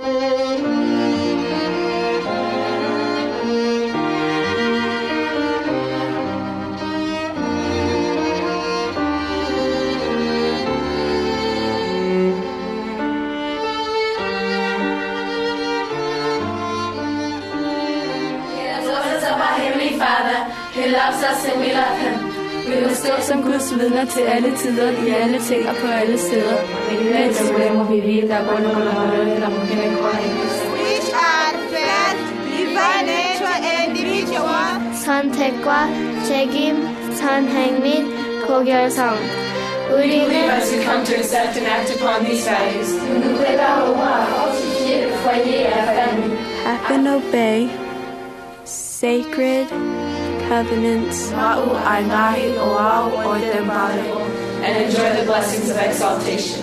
He loves us and we love him. Vi må stå som Guds vidner til alle tider, i alle ting og på alle steder. Mens må vi vide, der går nogle der må kende Which are felt, divine nature individual. 선택과 책임, 선행 및 고결성. 우리는 as we come to accept and act upon these values. Nous préparons à fortifier le foyer et la famille. Have and obey sacred covenants and enjoy the blessings of exaltation.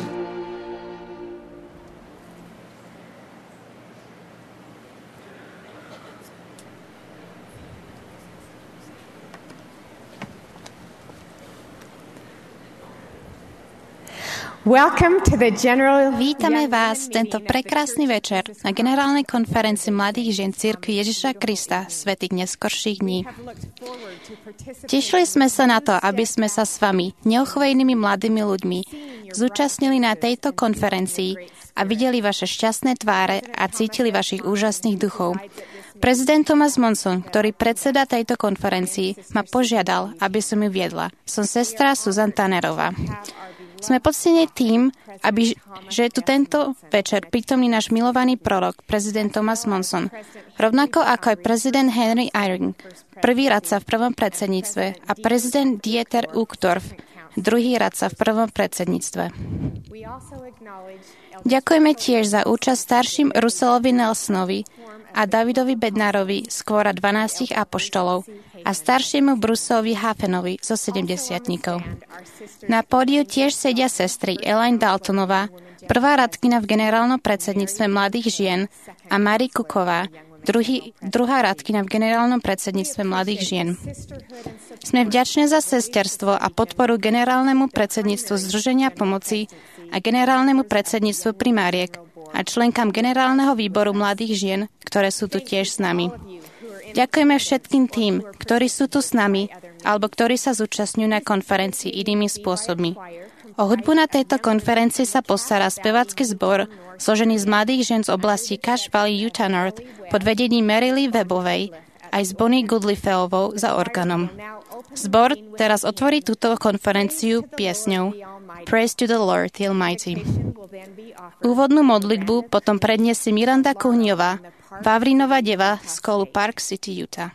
Vítame vás tento prekrásny večer na generálnej konferencii mladých žien Cirkvi Ježiša Krista svätých neskorších dní. Tešili sme sa na to, aby sme sa s vami, neochvejnými mladými ľuďmi, zúčastnili na tejto konferencii a videli vaše šťastné tváre a cítili vašich úžasných duchov. Prezident Thomas Monson, ktorý predseda tejto konferencii, ma požiadal, aby som ju viedla. Som sestra Susan Tannerová. Sme poctení tým, že je tu tento večer prítomný náš milovaný prorok, prezident Thomas Monson, rovnako ako aj prezident Henry Eyring, prvý radca v prvom predsedníctve, a prezident Dieter Uchtdorf, druhý radca v prvom predsedníctve. Ďakujeme tiež za účasť starším Russellovi Nelsonovi a Davidovi Bednárovi z kvora 12 apoštolov a staršiemu Bruceovi Hafenovi zo 70-tníkov. Na pódiu tiež sedia sestry Elaine Daltonová, prvá radkyňa v generálnom predsedníctve mladých žien, a Marie Cooková, druhá radkyňa v generálnom predsedníctve mladých žien. Sme vďační za sesterstvo a podporu generálnemu predsedníctvu Združenia pomoci a generálnemu predsedníctvu primáriek a členkám generálneho výboru mladých žien, ktoré sú tu tiež s nami. Ďakujeme všetkým tým, ktorí sú tu s nami alebo ktorí sa zúčastňujú na konferencii inými spôsobmi. O hudbu na tejto konferencii sa postará spevácky zbor zložený z mladých žien z oblasti Cache Valley, Utah North pod vedením Mary Lee Webovej aj s Bonnie Goodlifeovou za organom. Zbor teraz otvorí túto konferenciu piesňou Praise to the Lord, the Almighty. Úvodnú modlitbu potom predniesie Miranda Kuhniová, Vavrinova deva z Colu Park City, Utah.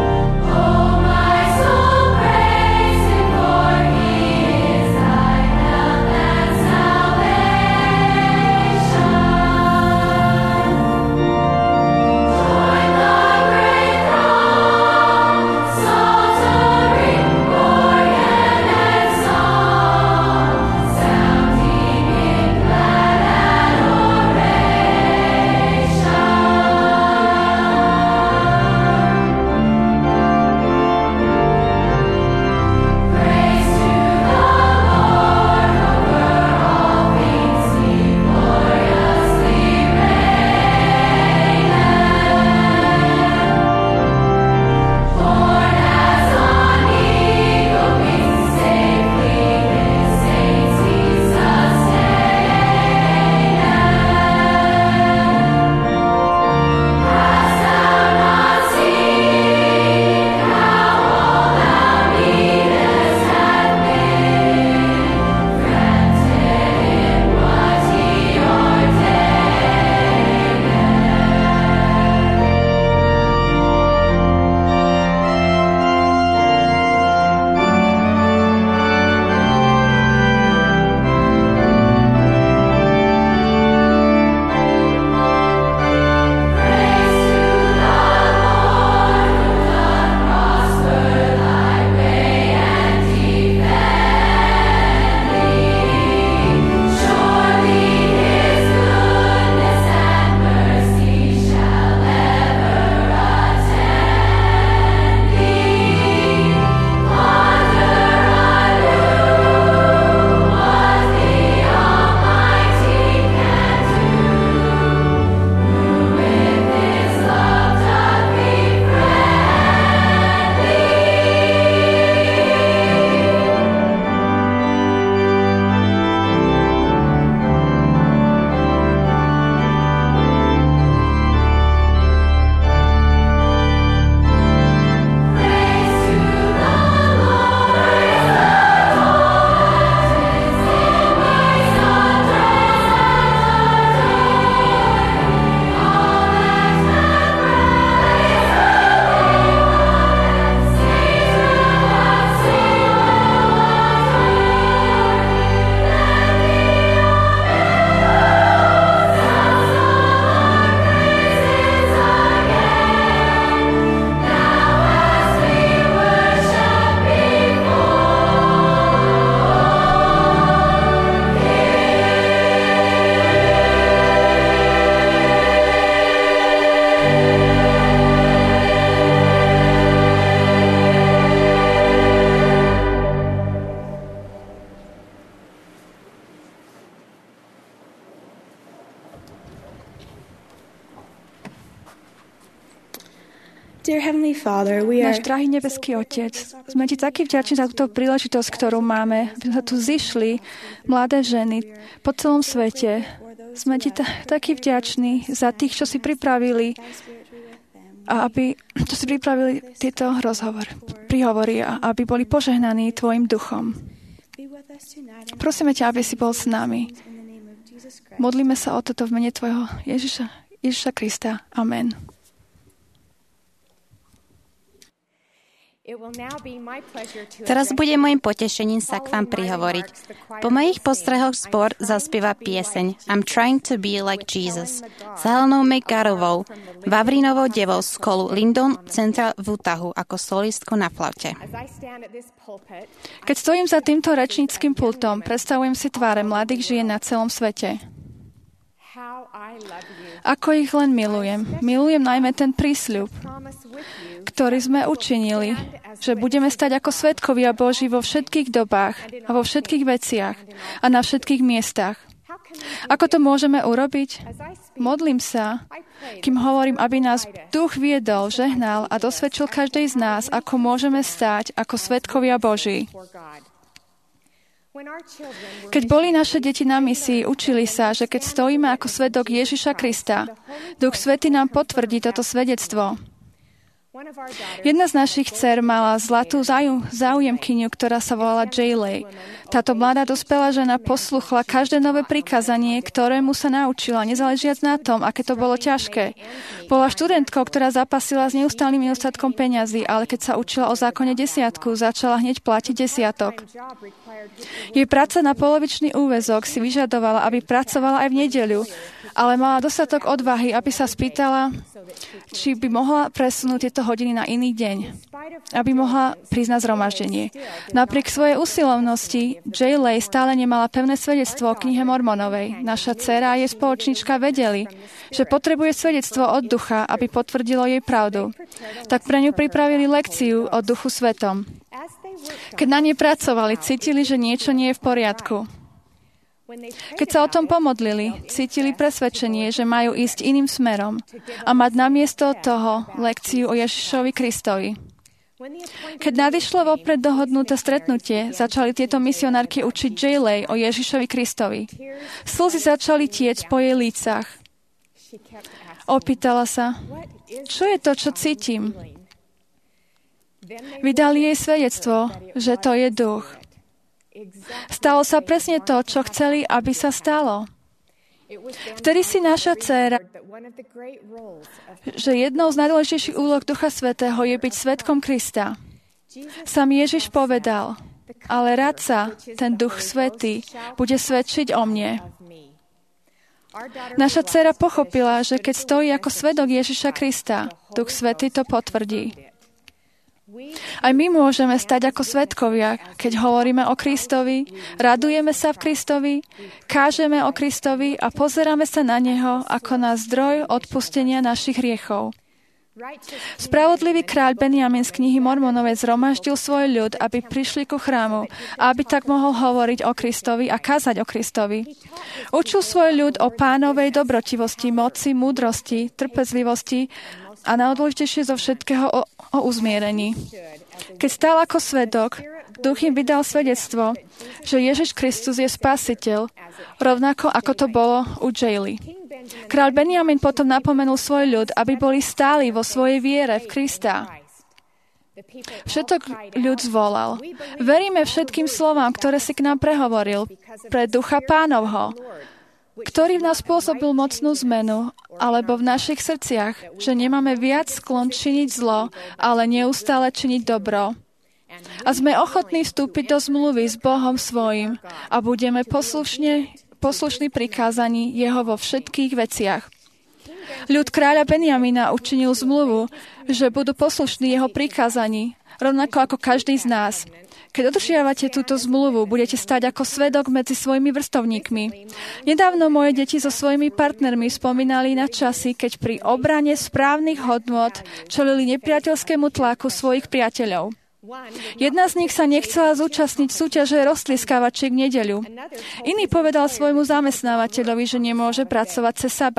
Oh, my soul, praise Him, for He is thy help. Dear Heavenly Father, we are Náš drahý nebeský Otec, sme Ti taký vďační za túto príležitosť, ktorú máme. Sme tu zišli, mladé ženy, po celom svete. Sme Ti takí vďační za tých, čo si pripravili, čo si pripravili tieto príhovory, a aby boli požehnaní Tvojim duchom. Prosíme ťa, aby si bol s nami. Modlíme sa o toto v mene Tvojho Ježiša Krista. Amen. Teraz bude môjim potešením sa k vám prihovoriť. Po mojich postrehoch zbor zaspieva pieseň I'm trying to be like Jesus s Helenou McGarrovou, Vavrínovou devou z školu Lyndon Central v Utahu ako solistku na flaute. Keď stojím za týmto rečníckym pultom, predstavujem si tváre mladých žien na celom svete. Ako ich len milujem. Milujem najmä ten prísľub, ktorý sme učinili, že budeme stať ako svedkovia Boží vo všetkých dobách a vo všetkých veciach a na všetkých miestach. Ako to môžeme urobiť? Modlím sa, kým hovorím, aby nás Duch viedol, žehnal a dosvedčil každej z nás, ako môžeme stať ako svedkovia Boží. Keď boli naše deti na misii, učili sa, že keď stojíme ako svedok Ježiša Krista, Duch Svätý nám potvrdí toto svedectvo. Jedna z našich dcer mala zlatú záujemkyňu, ktorá sa volala Jayley. Táto mladá dospelá žena posluchla každé nové prikázanie, ktorému sa naučila, nezáležiac na tom, aké to bolo ťažké. Bola študentkou, ktorá zapasila s neustálym nedostatkom peňazí, ale keď sa učila o zákone desiatku, začala hneď platiť desiatok. Jej práca na polovičný úväzok si vyžadovala, aby pracovala aj v nedeľu, ale mala dostatok odvahy, aby sa spýtala, či by mohla presunúť tieto hodiny na iný deň, aby mohla prísť na zhromaždenie. Napriek svojej usilovnosti, Jayley stále nemala pevné svedectvo o knihe Mormonovej. Naša dcéra a jej spoločnička vedeli, že potrebuje svedectvo od ducha, aby potvrdilo jej pravdu. Tak pre ňu pripravili lekciu o Duchu Svetom. Keď na nej pracovali, cítili, že niečo nie je v poriadku. Keď sa o tom pomodlili, cítili presvedčenie, že majú ísť iným smerom a mať namiesto toho lekciu o Ježišovi Kristovi. Keď nadišlo vopred dohodnuté stretnutie, začali tieto misionárky učiť Jayley o Ježišovi Kristovi. Slzy začali tiecť po jej lícach. Opýtala sa, čo je to, čo cítim? Vydali jej svedectvo, že to je duch. Stalo sa presne to, čo chceli, aby sa stalo. Vtedy si naša dcéra, že jednou z najdôležitejších úloh Ducha Svätého je byť svedkom Krista. Sám Ježiš povedal, ale radca, ten Duch Svätý, bude svedčiť o mne. Naša dcéra pochopila, že keď stojí ako svedok Ježiša Krista, Duch Svätý to potvrdí. Aj my môžeme stať ako svedkovia, keď hovoríme o Kristovi, radujeme sa v Kristovi, kážeme o Kristovi a pozeráme sa na Neho ako na zdroj odpustenia našich hriechov. Spravodlivý kráľ Benjamin z knihy Mormonovej zhromaždil svoj ľud, aby prišli ku chrámu a aby tak mohol hovoriť o Kristovi a kázať o Kristovi. Učil svoj ľud o Pánovej dobrotivosti, moci, múdrosti, trpezlivosti a najdôležitejšie zo všetkého o uzmierení. Keď stál ako svedok, Duch im vydal svedectvo, že Ježiš Kristus je Spasiteľ, rovnako ako to bolo u Jayley. Kráľ Benjamin potom napomenul svoj ľud, aby boli stáli vo svojej viere v Krista. Všetok ľud zvolal. Veríme všetkým slovám, ktoré si k nám prehovoril, pre Ducha Pánovho, ktorý v nás spôsobil mocnú zmenu, alebo v našich srdciach, že nemáme viac sklon činiť zlo, ale neustále činiť dobro. A sme ochotní vstúpiť do zmluvy s Bohom svojím a budeme poslušní prikázaní Jeho vo všetkých veciach. Ľud kráľa Benjamina učinil zmluvu, že budú poslušní Jeho prikázaní, rovnako ako každý z nás. Keď dodržiavate túto zmluvu, budete stať ako svedok medzi svojimi vrstovníkmi. Nedávno moje deti so svojimi partnermi spomínali na časy, keď pri obrane správnych hodnôt čelili nepriateľskému tlaku svojich priateľov. Jedna z nich sa nechcela zúčastniť súťaže roztliskávačiek v nedeľu. Iný povedal svojmu zamestnávateľovi, že nemôže pracovať cez sabat.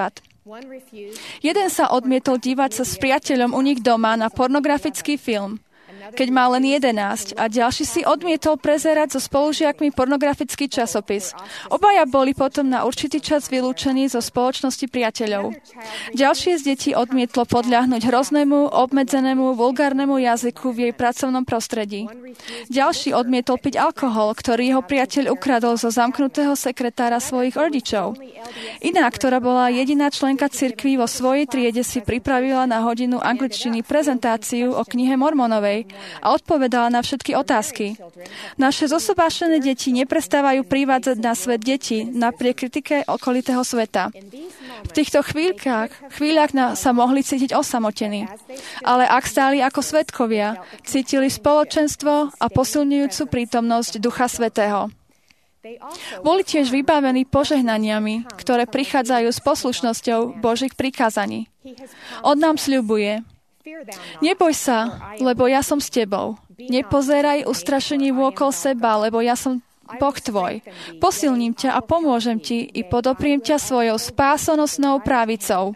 Jeden sa odmietol dívať sa s priateľom u nich doma na pornografický film, keď mal len 11, a ďalší si odmietol prezerať so spolužiakmi pornografický časopis. Obaja boli potom na určitý čas vylúčení zo spoločnosti priateľov. Ďalšie z detí odmietlo podľahnuť hroznému, obmedzenému, vulgárnemu jazyku v jej pracovnom prostredí. Ďalší odmietol piť alkohol, ktorý jeho priateľ ukradol zo zamknutého sekretára svojich rodičov. Iná, ktorá bola jediná členka cirkvi vo svojej triede, si pripravila na hodinu angličtiny prezentáciu o knihe Mormonovej a odpovedala na všetky otázky. Naše zosobášené deti neprestávajú privádzať na svet deti napriek kritike okolitého sveta. V týchto chvíľach sa mohli cítiť osamotení, ale ak stáli ako svedkovia, cítili spoločenstvo a posilňujúcu prítomnosť Ducha Svätého. Boli tiež vybavení požehnaniami, ktoré prichádzajú s poslušnosťou Božích prikázaní. On nám sľubuje: neboj sa, lebo ja som s tebou. Nepozeraj ustrašení vôkol seba, lebo ja som Boh tvoj. Posilním ťa a pomôžem ti i podopriem ťa svojou spásonosnou právicou.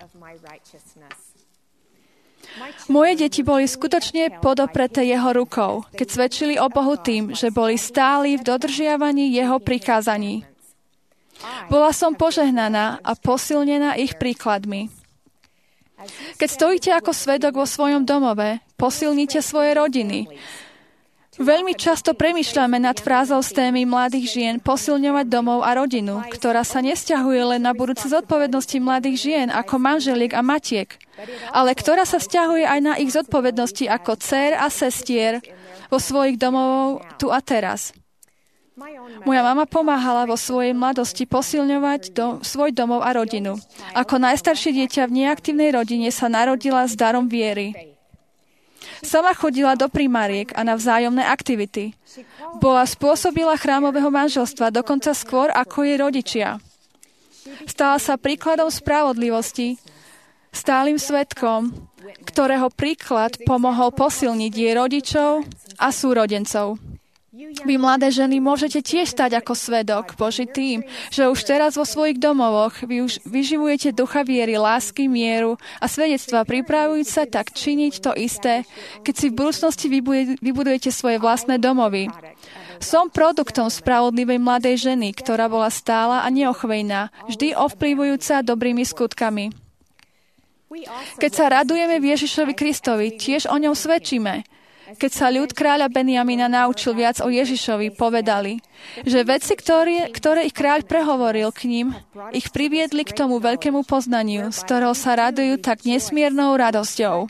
Moje deti boli skutočne podopreté jeho rukou, keď svedčili o Bohu tým, že boli stáli v dodržiavaní jeho prikázaní. Bola som požehnaná a posilnená ich príkladmi. Keď stojíte ako svedok vo svojom domove, posilnite svoje rodiny. Veľmi často premýšľame nad frázou z témy mladých žien posilňovať domov a rodinu, ktorá sa nesťahuje len na budúce zodpovednosti mladých žien ako manželiek a matiek, ale ktorá sa vzťahuje aj na ich zodpovednosti ako dcér a sestier vo svojich domovov tu a teraz. Moja mama pomáhala vo svojej mladosti posilňovať svoj domov a rodinu. Ako najstaršie dieťa v neaktívnej rodine sa narodila s darom viery. Sama chodila do primáriek a na vzájomné aktivity. Bola spôsobila chrámového manželstva dokonca skôr ako jej rodičia. Stala sa príkladom spravodlivosti, stálym svedkom, ktorého príklad pomohol posilniť jej rodičov a súrodencov. Vy, mladé ženy, môžete tiež stať ako svedok Boží tým, že už teraz vo svojich domovoch vy už vyživujete ducha viery, lásky, mieru a svedectva, pripravujúc sa tak činiť to isté, keď si v budúcnosti vybudujete svoje vlastné domovy. Som produktom spravodlivej mladej ženy, ktorá bola stála a neochvejná, vždy ovplyvujúca dobrými skutkami. Keď sa radujeme v Ježišovi Kristovi, tiež o ňom svedčíme. Keď sa ľud kráľa Benjamina naučil viac o Ježišovi, povedali, že veci, ktoré ich kráľ prehovoril k ním, ich priviedli k tomu veľkému poznaniu, z ktorého sa radujú tak nesmiernou radosťou.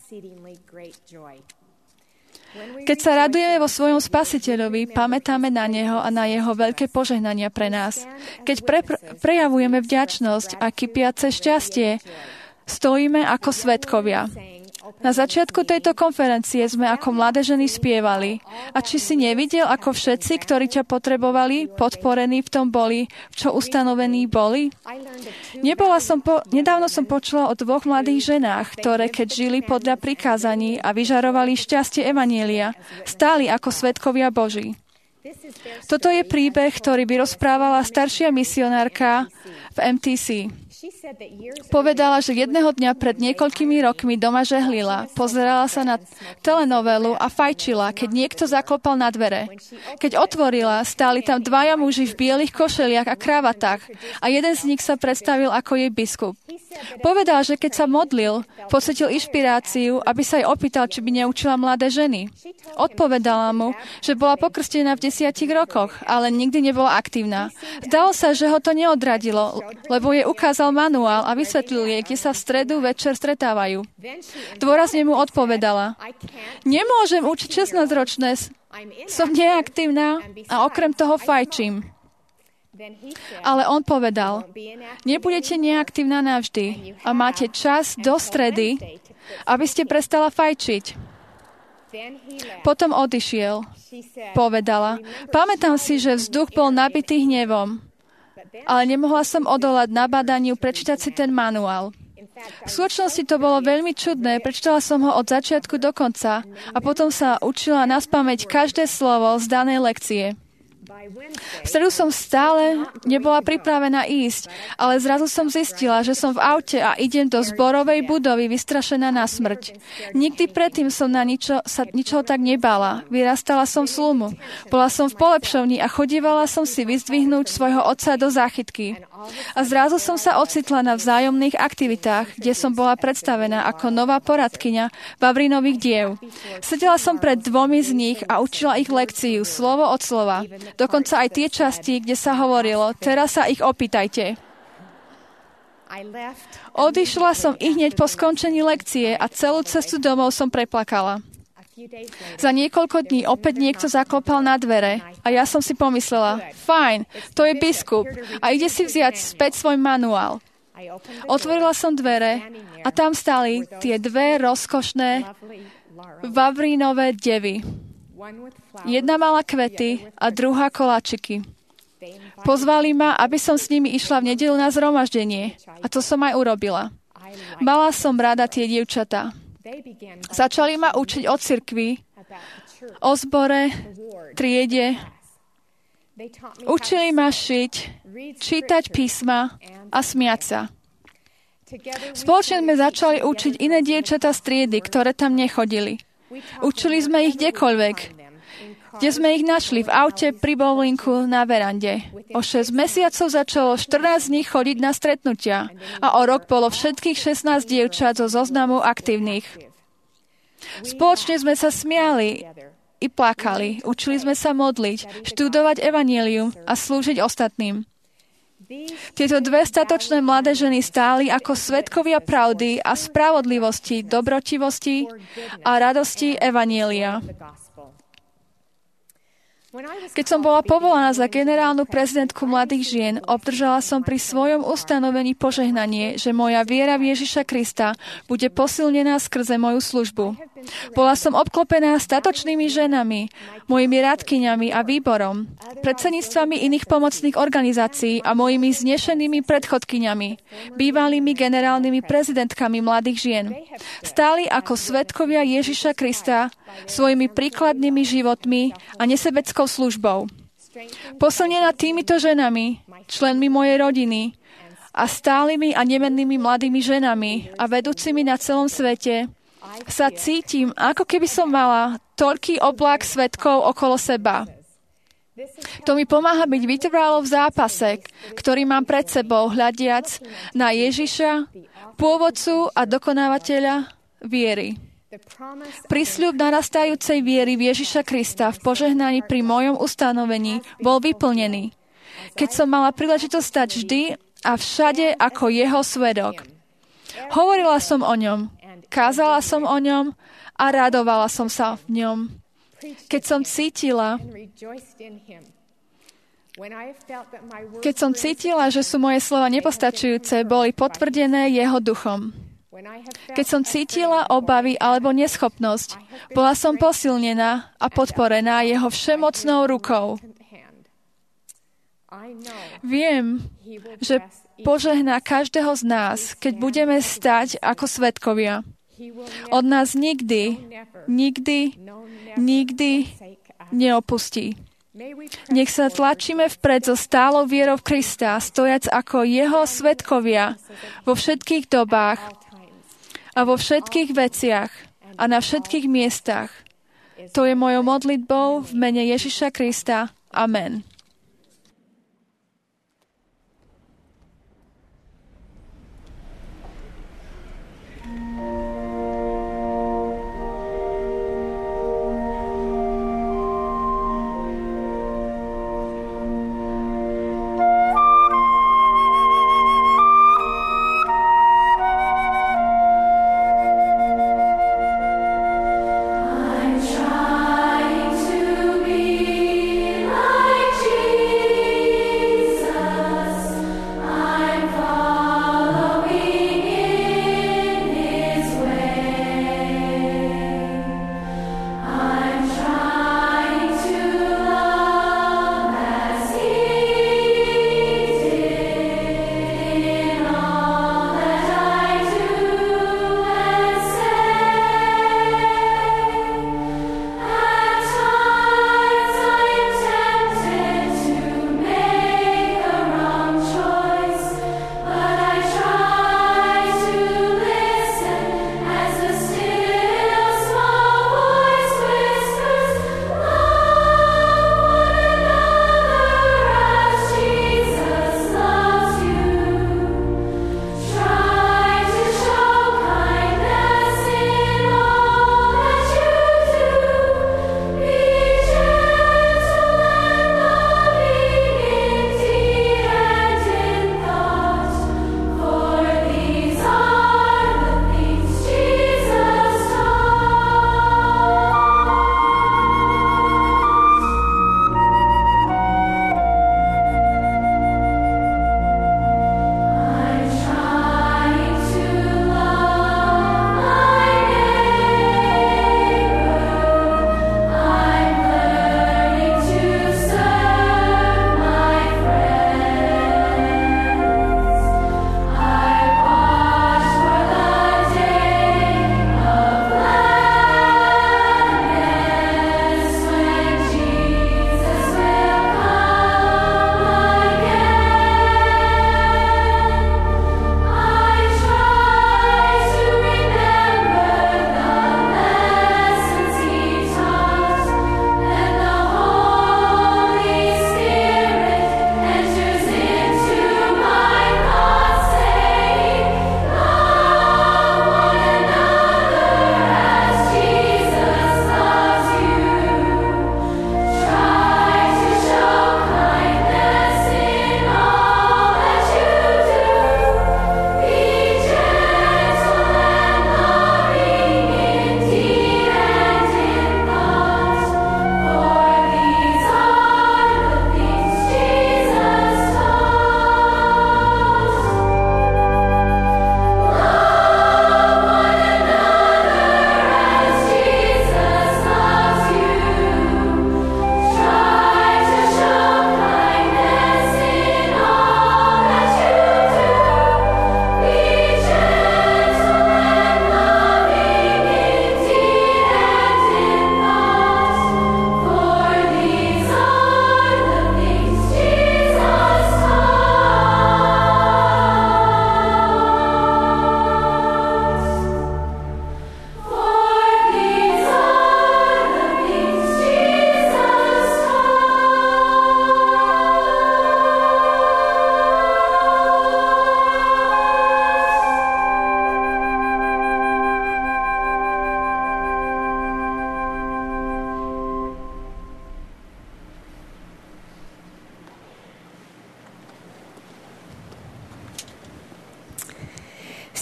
Keď sa radujeme vo svojom Spasiteľovi, pamätáme na Neho a na Jeho veľké požehnania pre nás. Keď prejavujeme vďačnosť a kypiace šťastie, stojíme ako svedkovia. Na začiatku tejto konferencie sme ako mladé ženy spievali. A či si nevidel, ako všetci, ktorí ťa potrebovali, podporení v tom boli, v čo ustanovení boli? Nedávno som počula o 2 mladých ženách, ktoré keď žili podľa prikázaní a vyžarovali šťastie evanjelia, stáli ako svedkovia Boží. Toto je príbeh, ktorý by rozprávala staršia misionárka v MTC. Povedala, že jedného dňa pred niekoľkými rokmi doma žehlila, pozerala sa na telenovelu a fajčila, keď niekto zaklopal na dvere. Keď otvorila, stáli tam 2 muži v bielých košeliach a kravatách a jeden z nich sa predstavil ako jej biskup. Povedal, že keď sa modlil, pocitil inšpiráciu, aby sa jej opýtal, či by neučila mladé ženy. Odpovedala mu, že bola pokrstená v 10 rokoch, ale nikdy nebola aktívna. Zdalo sa, že ho to neodradilo, lebo jej ukázal manuál a vysvetlil jej, kde sa v stredu večer stretávajú. Dôrazne mu odpovedala: nemôžem učiť 16-ročné, som neaktívna a okrem toho fajčím. Ale on povedal: nebudete neaktívna navždy a máte čas do stredy, aby ste prestala fajčiť. Potom odišiel. Povedala: pamätám si, že vzduch bol nabitý hnevom, ale nemohla som odolať nabádaniu prečítať si ten manuál. V skutočnosti to bolo veľmi čudné, prečítala som ho od začiatku do konca a potom sa učila naspamäť každé slovo z danej lekcie. V stredu som stále nebola pripravená ísť, ale zrazu som zistila, že som v aute a idem do zborovej budovy vystrašená na smrť. Nikdy predtým som sa ničoho tak nebala. Vyrastala som v slumu. Bola som v polepšovni a chodívala som si vyzdvihnúť svojho otca do záchytky. A zrazu som sa ocitla na vzájomných aktivitách, kde som bola predstavená ako nová poradkyňa Vavrinových diev. Sedela som pred 2 z nich a učila ich lekciu, slovo od slova. Dokonca aj tie časti, kde sa hovorilo, teraz sa ich opýtajte. Odišla som ihneď po skončení lekcie a celú cestu domov som preplakala. Za niekoľko dní opäť niekto zaklopal na dvere a ja som si pomyslela, fajn, to je biskup a ide si vziať späť svoj manuál. Otvorila som dvere a tam stáli tie 2 rozkošné Vavrinové devy. Jedna mala kvety a druhá koláčiky. Pozvali ma, aby som s nimi išla v nedeľu na zhromaždenie a to som aj urobila. Mala som rada tie dievčatá. Začali ma učiť o cirkvi, o zbore, triede. Učili ma šiť, čítať písma a smiať sa. Spoločne sme začali učiť iné dievčatá z triedy, ktoré tam nechodili. Učili sme ich kdekoľvek, kde sme ich našli, v aute, pri bowlinku, na verande. O 6 mesiacov začalo 14 dní chodiť na stretnutia a o rok bolo všetkých 16 dievčat zo zoznamu aktívnych. Spoločne sme sa smiali i plakali, učili sme sa modliť, študovať evanjelium a slúžiť ostatným. Tieto 2 statočné mladé ženy stáli ako svedkovia pravdy a spravodlivosti, dobrotivosti a radosti evanjelia. Keď som bola povolaná za generálnu prezidentku mladých žien, obdržala som pri svojom ustanovení požehnanie, že moja viera v Ježiša Krista bude posilnená skrze moju službu. Bola som obklopená statočnými ženami, mojimi radkyňami a výborom, predsedníctvami iných pomocných organizácií a mojimi znešenými predchodkyňami, bývalými generálnymi prezidentkami mladých žien. Stáli ako svedkovia Ježiša Krista svojimi príkladnými životmi a nesebeckou službou. Posilnená týmito ženami, členmi mojej rodiny a stálymi a nemennými mladými ženami a vedúcimi na celom svete, sa cítim, ako keby som mala toľký oblak svedkov okolo seba. To mi pomáha byť vytrvalo v zápase, ktorý mám pred sebou, hľadiac na Ježiša, pôvodcu a dokonávateľa viery. Prísľub narastajúcej viery v Ježiša Krista v požehnaní pri mojom ustanovení bol vyplnený, keď som mala príležitosť stať vždy a všade ako jeho svedok. Hovorila som o ňom, kázala som o ňom a radovala som sa v ňom. Keď som cítila, že sú moje slova nepostačujúce, boli potvrdené jeho duchom. Keď som cítila obavy alebo neschopnosť, bola som posilnená a podporená jeho všemocnou rukou. Viem, že požehná každého z nás, keď budeme stať ako svedkovia. Od nás nikdy neopustí. Nech sa tlačíme vpred so stálou vierou v Krista, stojac ako jeho svedkovia vo všetkých dobách a vo všetkých veciach a na všetkých miestach. To je mojou modlitbou v mene Ježiša Krista. Amen. Trying to be like Jesus.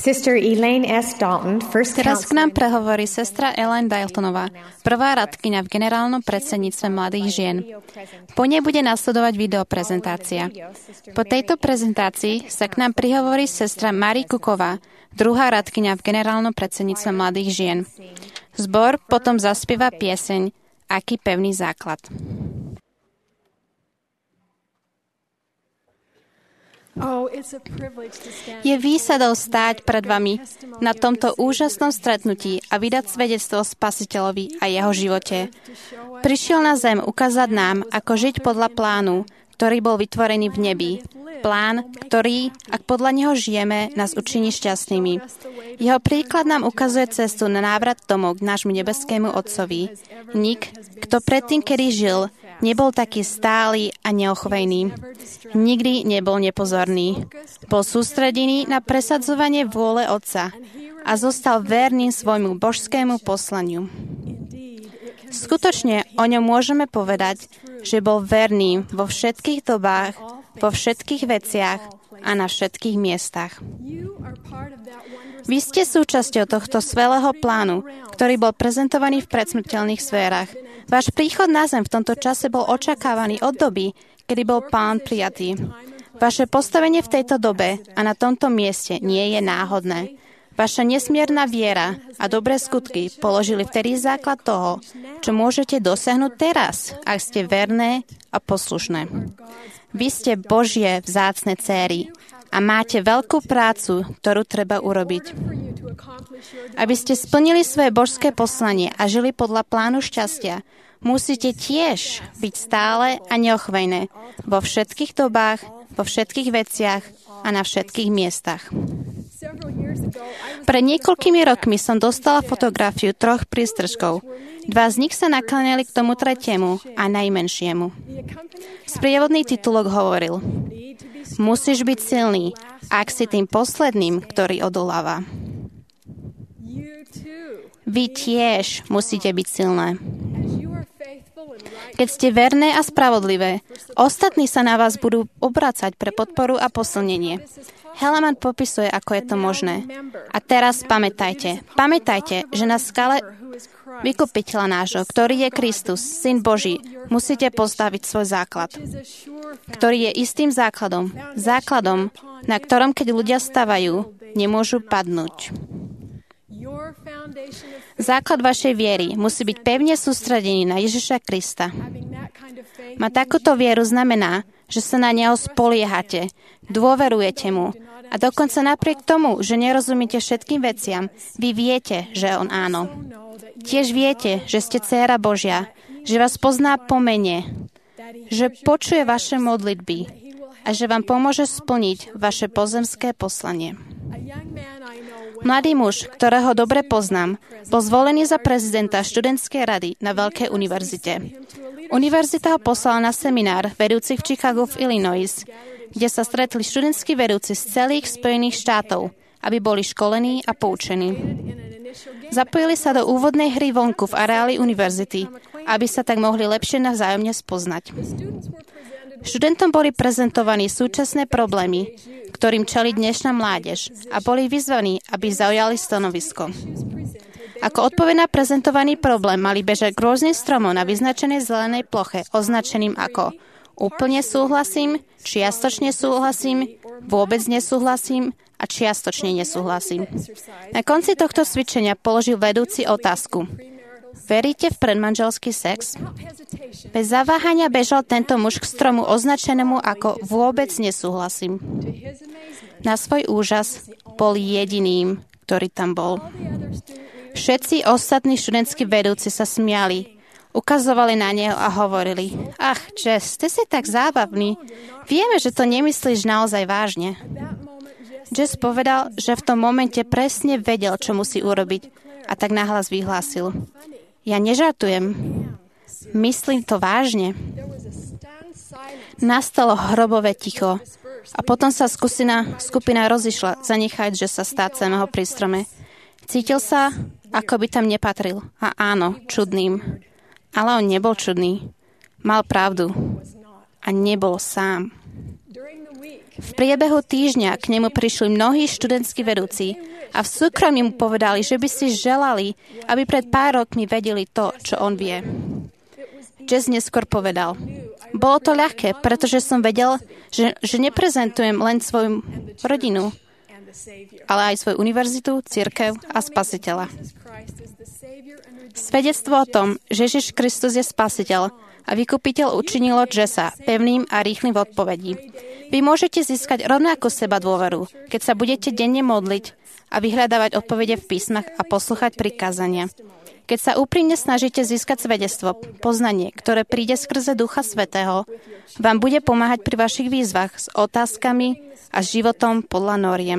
Sister Elaine S. Dalton, first Teraz k nám prehovorí sestra Elaine Daltonová, prvá radkyňa v generálnom predsedníctve mladých žien. Po nej bude nasledovať videoprezentácia. Po tejto prezentácii sa k nám prihovorí sestra Mary Cooková, druhá radkyňa v generálnom predsedníctve mladých žien. Zbor potom zaspieva pieseň Aký pevný základ. Je výsadou stáť pred vami na tomto úžasnom stretnutí a vydať svedectvo Spasiteľovi a jeho živote. Prišiel na zem ukázať nám, ako žiť podľa plánu, ktorý bol vytvorený v nebi. Plán, ktorý, ak podľa neho žijeme, nás učiní šťastnými. Jeho príklad nám ukazuje cestu na návrat domov k nášmu nebeskému Otcovi. Nik, kto predtým, kedy žil, nebol taký stály a neochvejný. Nikdy nebol nepozorný. Bol sústredený na presadzovanie vôle Otca a zostal verným svojmu božskému poslaniu. Skutočne o ňom môžeme povedať, že bol verný vo všetkých dobách, vo všetkých veciach a na všetkých miestach. Vy ste súčasťou tohto svelého plánu, ktorý bol prezentovaný v predsmrteľných sférach. Váš príchod na zem v tomto čase bol očakávaný od doby, kedy bol Pán prijatý. Vaše postavenie v tejto dobe a na tomto mieste nie je náhodné. Vaša nesmierna viera a dobré skutky položili vtedy základ toho, čo môžete dosiahnuť teraz, ak ste verné a poslušné. Vy ste Božie vzácne céry a máte veľkú prácu, ktorú treba urobiť. Aby ste splnili svoje božské poslanie a žili podľa plánu šťastia, musíte tiež byť stále a neochvejné vo všetkých dobách, vo všetkých veciach a na všetkých miestach. Pred niekoľkými rokmi som dostala fotografiu 3 prístržkov. 2 z nich sa nakláňali k tomu tretiemu a najmenšiemu. Sprievodný titulok hovoril: Musíš byť silný, ak si tým posledným, ktorý odoláva. Vy tiež musíte byť silné. Keď ste verné a spravodlivé, ostatní sa na vás budú obracať pre podporu a posilnenie. Helaman popisuje, ako je to možné. A teraz pamätajte, že na skale vykupiteľa nášho, ktorý je Kristus, Syn Boží, musíte postaviť svoj základ, ktorý je istým základom, na ktorom, keď ľudia stavajú, nemôžu padnúť. Základ vašej viery musí byť pevne sústredený na Ježiša Krista. Mať takúto vieru znamená, že sa na neho spoliehate, dôverujete mu a dokonca napriek tomu, že nerozumiete všetkým veciam, vy viete, že on áno. Tiež viete, že ste dcéra Božia, že vás pozná po mene, že počuje vaše modlitby a že vám pomôže splniť vaše pozemské poslanie. Mladý muž, ktorého dobre poznám, bol zvolený za prezidenta študentskej rady na Veľkej univerzite. Univerzita ho poslala na seminár vedúcich v Chicagu v Illinois, kde sa stretli študentskí vedúci z celých Spojených štátov, aby boli školení a poučení. Zapojili sa do úvodnej hry vonku v areáli univerzity, aby sa tak mohli lepšie navzájomne spoznať. Študentom boli prezentovaní súčasné problémy, ktorým čelí dnešná mládež, a boli vyzvaní, aby zaujali stanovisko. Ako odpoveď na prezentovaný problém mali bežať k rôznym stromom na vyznačenej zelenej ploche, označeným ako úplne súhlasím, čiastočne súhlasím, vôbec nesúhlasím a čiastočne nesúhlasím. Na konci tohto cvičenia položil vedúci otázku: Veríte v predmanželský sex? Bez zaváhania bežal tento muž k stromu označenému ako vôbec nesúhlasím. Na svoj úžas bol jediným, ktorý tam bol. Všetci ostatní študentskí vedúci sa smiali, ukazovali na neho a hovorili: Ach, Jess, ty si tak zábavný. Vieme, že to nemyslíš naozaj vážne. Jess povedal, že v tom momente presne vedel, čo musí urobiť, a tak nahlas vyhlásil: Ja nežartujem. Myslím to vážne. Nastalo hrobové ticho a potom sa skupina rozišla, zanechať, že sa stáť samého pri strome. Cítil sa, ako by tam nepatril. A áno, čudným. Ale on nebol čudný. Mal pravdu. A nebol sám. V priebehu týždňa k nemu prišli mnohí študentskí vedúci a v súkromí mu povedali, že by si želali, aby pred pár rokmi vedeli to, čo on vie. Jess neskôr povedal, bolo to ľahké, pretože som vedel, že neprezentujem len svoju rodinu, ale aj svoju univerzitu, cirkev a spasiteľa. Svedectvo o tom, že Ježiš Kristus je spasiteľ a vykupiteľ, učinilo Jessa pevným a rýchlym v odpovedí. Vy môžete získať rovnakú seba dôveru, keď sa budete denne modliť a vyhľadávať odpovede v písmach a poslúchať prikázania. Keď sa úprimne snažíte získať svedectvo, poznanie, ktoré príde skrze Ducha Svätého, vám bude pomáhať pri vašich výzvach s otázkami a životom podľa noriem.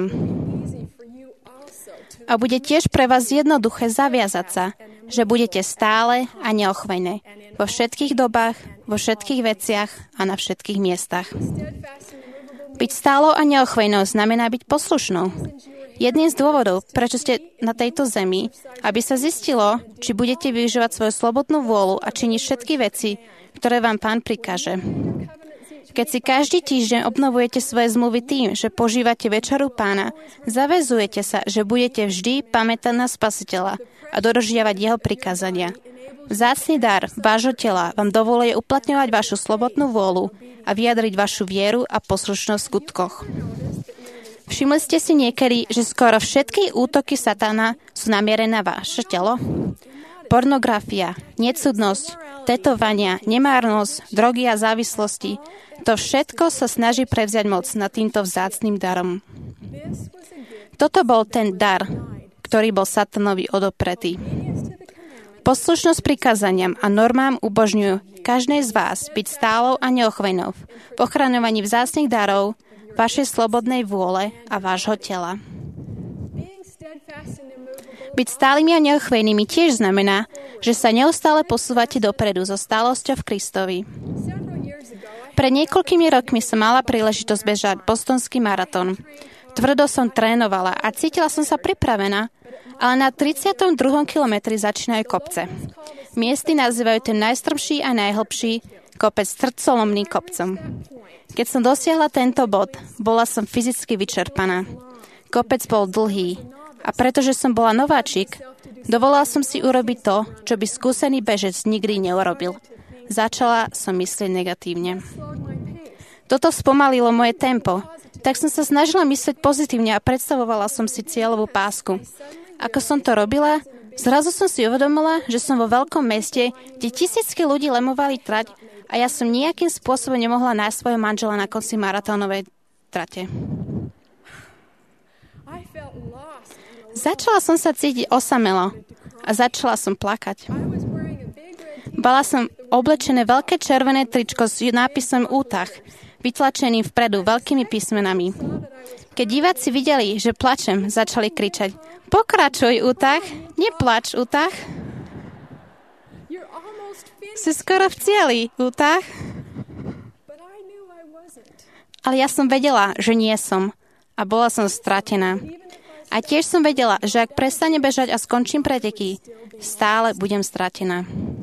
A bude tiež pre vás jednoduché zaviazať sa, že budete stále a neochvejné vo všetkých dobách, vo všetkých veciach a na všetkých miestach. Byť stálou a neochvejnou znamená byť poslušnou. Jedným z dôvodov, prečo ste na tejto zemi, aby sa zistilo, či budete využívať svoju slobodnú vôľu a činiť všetky veci, ktoré vám Pán prikáže. Keď si každý týždeň obnovujete svoje zmluvy tým, že požívate večeru Pána, zaväzujete sa, že budete vždy pamätať na Spasiteľa a dodržiavať jeho prikázania. Vzácny dar vášho tela vám dovoluje uplatňovať vašu slobodnú vôľu a vyjadriť vašu vieru a poslušnosť v skutkoch. Všimli ste si niekedy, že skoro všetky útoky Satana sú namierené na vaše telo? Pornografia, necudnosť, tetovania, nemárnosť, drogy a závislosti. To všetko sa snaží prevziať moc nad týmto vzácnym darom. Toto bol ten dar, ktorý bol Satanovi odopretý. Poslušnosť prikázaniam a normám umožňujú každej z vás byť stálou a neochvejnou v ochraňovaní vzácnych darov, vašej slobodnej vôle a vášho tela. Byť stálymi a neochvejnými tiež znamená, že sa neustále posúvate dopredu so stálosťou v Kristovi. Pred niekoľkými rokmi som mala príležitosť bežať bostonský maratón. Tvrdo som trénovala a cítila som sa pripravená, ale na 32. kilometri začínajú kopce. Miesty nazývajú ten najstrmší a najhlbší kopec trcolomným kopcom. Keď som dosiahla tento bod, bola som fyzicky vyčerpaná. Kopec bol dlhý a pretože som bola nováčik, dovolila som si urobiť to, čo by skúsený bežec nikdy neurobil. Začala som myslieť negatívne. Toto spomalilo moje tempo, tak som sa snažila myslieť pozitívne a predstavovala som si cieľovú pásku. Ako som to robila, zrazu som si uvedomila, že som vo veľkom meste, kde tisícky ľudí lemovali trať a ja som nejakým spôsobom nemohla nájsť svojho manžela na konci maratónovej trate. Začala som sa cítiť osamelo a začala som plakať. Bala som oblečené veľké červené tričko s nápisom Útah, vytlačeným vpredu veľkými písmenami. Keď diváci videli, že plačem, začali kričať: Pokračuj, Útah, neplač, Útah. Si skoro v cieli, Útah. Ale ja som vedela, že nie som a bola som stratená. A tiež som vedela, že ak prestane bežať a skončím preteky, stále budem stratená.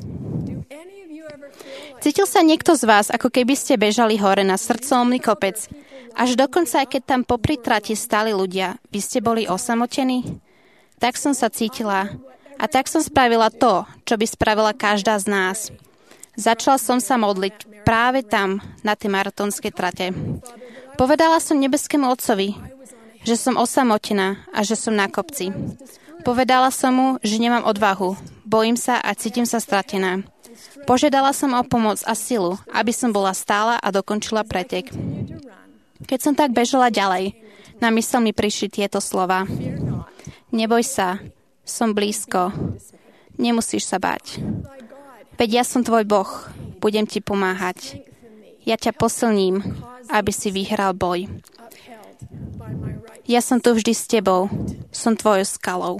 Cítil sa niekto z vás, ako keby ste bežali hore na srdcolomný kopec, až dokonca, aj keď tam popri trati stáli ľudia, by ste boli osamotení? Tak som sa cítila a tak som spravila to, čo by spravila každá z nás. Začala som sa modliť práve tam, na tej maratónskej trate. Povedala som nebeskému Otcovi, že som osamotená a že som na kopci. Povedala som mu, že nemám odvahu, bojím sa a cítim sa stratená. Požiadala som o pomoc a silu, aby som bola stála a dokončila pretek. Keď som tak bežala ďalej, na mysel mi prišli tieto slova. Neboj sa, som blízko, nemusíš sa báť. Veď ja som tvoj Boh, budem ti pomáhať. Ja ťa posilním, aby si vyhral boj. Ja som tu vždy s tebou, som tvojou skalou.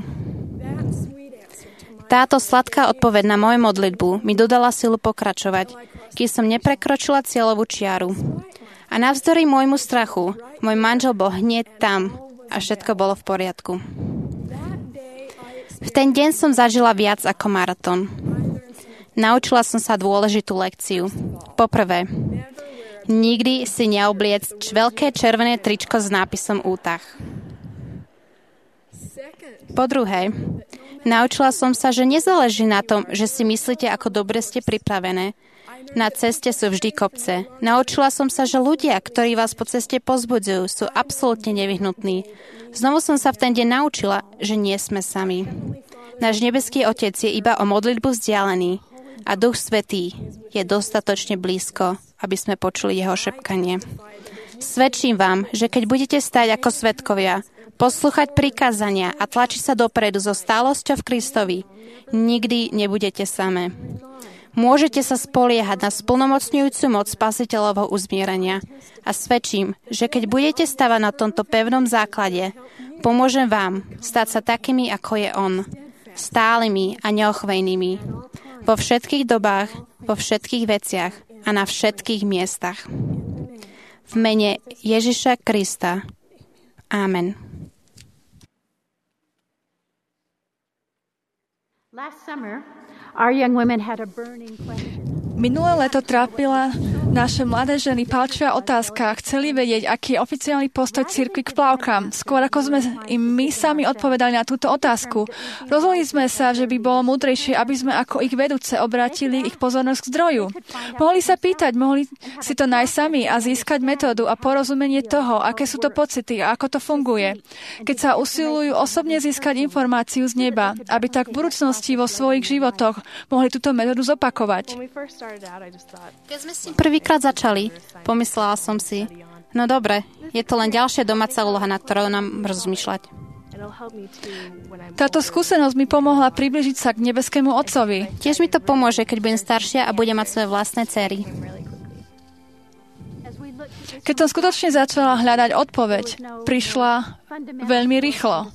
Táto sladká odpoveď na moju modlitbu mi dodala silu pokračovať, kým som neprekročila cieľovú čiaru. A navzdory môjmu strachu, môj manžel bol hneď tam a všetko bolo v poriadku. V ten deň som zažila viac ako maratón. Naučila som sa dôležitú lekciu. Poprvé, nikdy si neobliec veľké červené tričko s nápisom Útah. Po druhé, naučila som sa, že nezáleží na tom, že si myslíte, ako dobre ste pripravené. Na ceste sú vždy kopce. Naučila som sa, že ľudia, ktorí vás po ceste pozbudzujú, sú absolútne nevyhnutní. Znovu som sa v ten deň naučila, že nie sme sami. Náš nebeský Otec je iba o modlitbu vzdialený a Duch Svätý je dostatočne blízko, aby sme počuli jeho šepkanie. Svedčím vám, že keď budete stáť ako svedkovia, poslúchať prikázania a tlačiť sa dopredu so stálosťou v Kristovi, nikdy nebudete samé. Môžete sa spoliehať na splnomocňujúcu moc Spasiteľovho uzmierenia a svedčím, že keď budete stavať na tomto pevnom základe, pomôžem vám stať sa takými, ako je On, stálými a neochvejnými, vo všetkých dobách, vo všetkých veciach a na všetkých miestach. V mene Ježiša Krista. Amen. Minulé leto trápila naše mladé ženy palčivá otázka. Chceli vedieť, aký je oficiálny postoj cirkvi k plavkám. Skôr ako sme im my sami odpovedali na túto otázku, rozhodli sme sa, že by bolo múdrejšie, aby sme ako ich vedúce obrátili ich pozornosť k zdroju. Mohli sa pýtať, mohli si to nájsť sami a získať metódu a porozumenie toho, aké sú to pocity a ako to funguje. Keď sa usilujú osobne získať informáciu z neba, aby tak v budúcnosti vo svojich životoch mohli túto metódu zopakovať. Keď sme s tým prvýkrát začali, pomyslela som si, no dobre, je to len ďalšia domáca úloha, na ktorou nám rozmýšľať. Táto skúsenosť mi pomohla približiť sa k nebeskému Otcovi. Tiež mi to pomôže, keď budem staršia a budem mať svoje vlastné dcery. Keď som skutočne začala hľadať odpoveď, prišla veľmi rýchlo.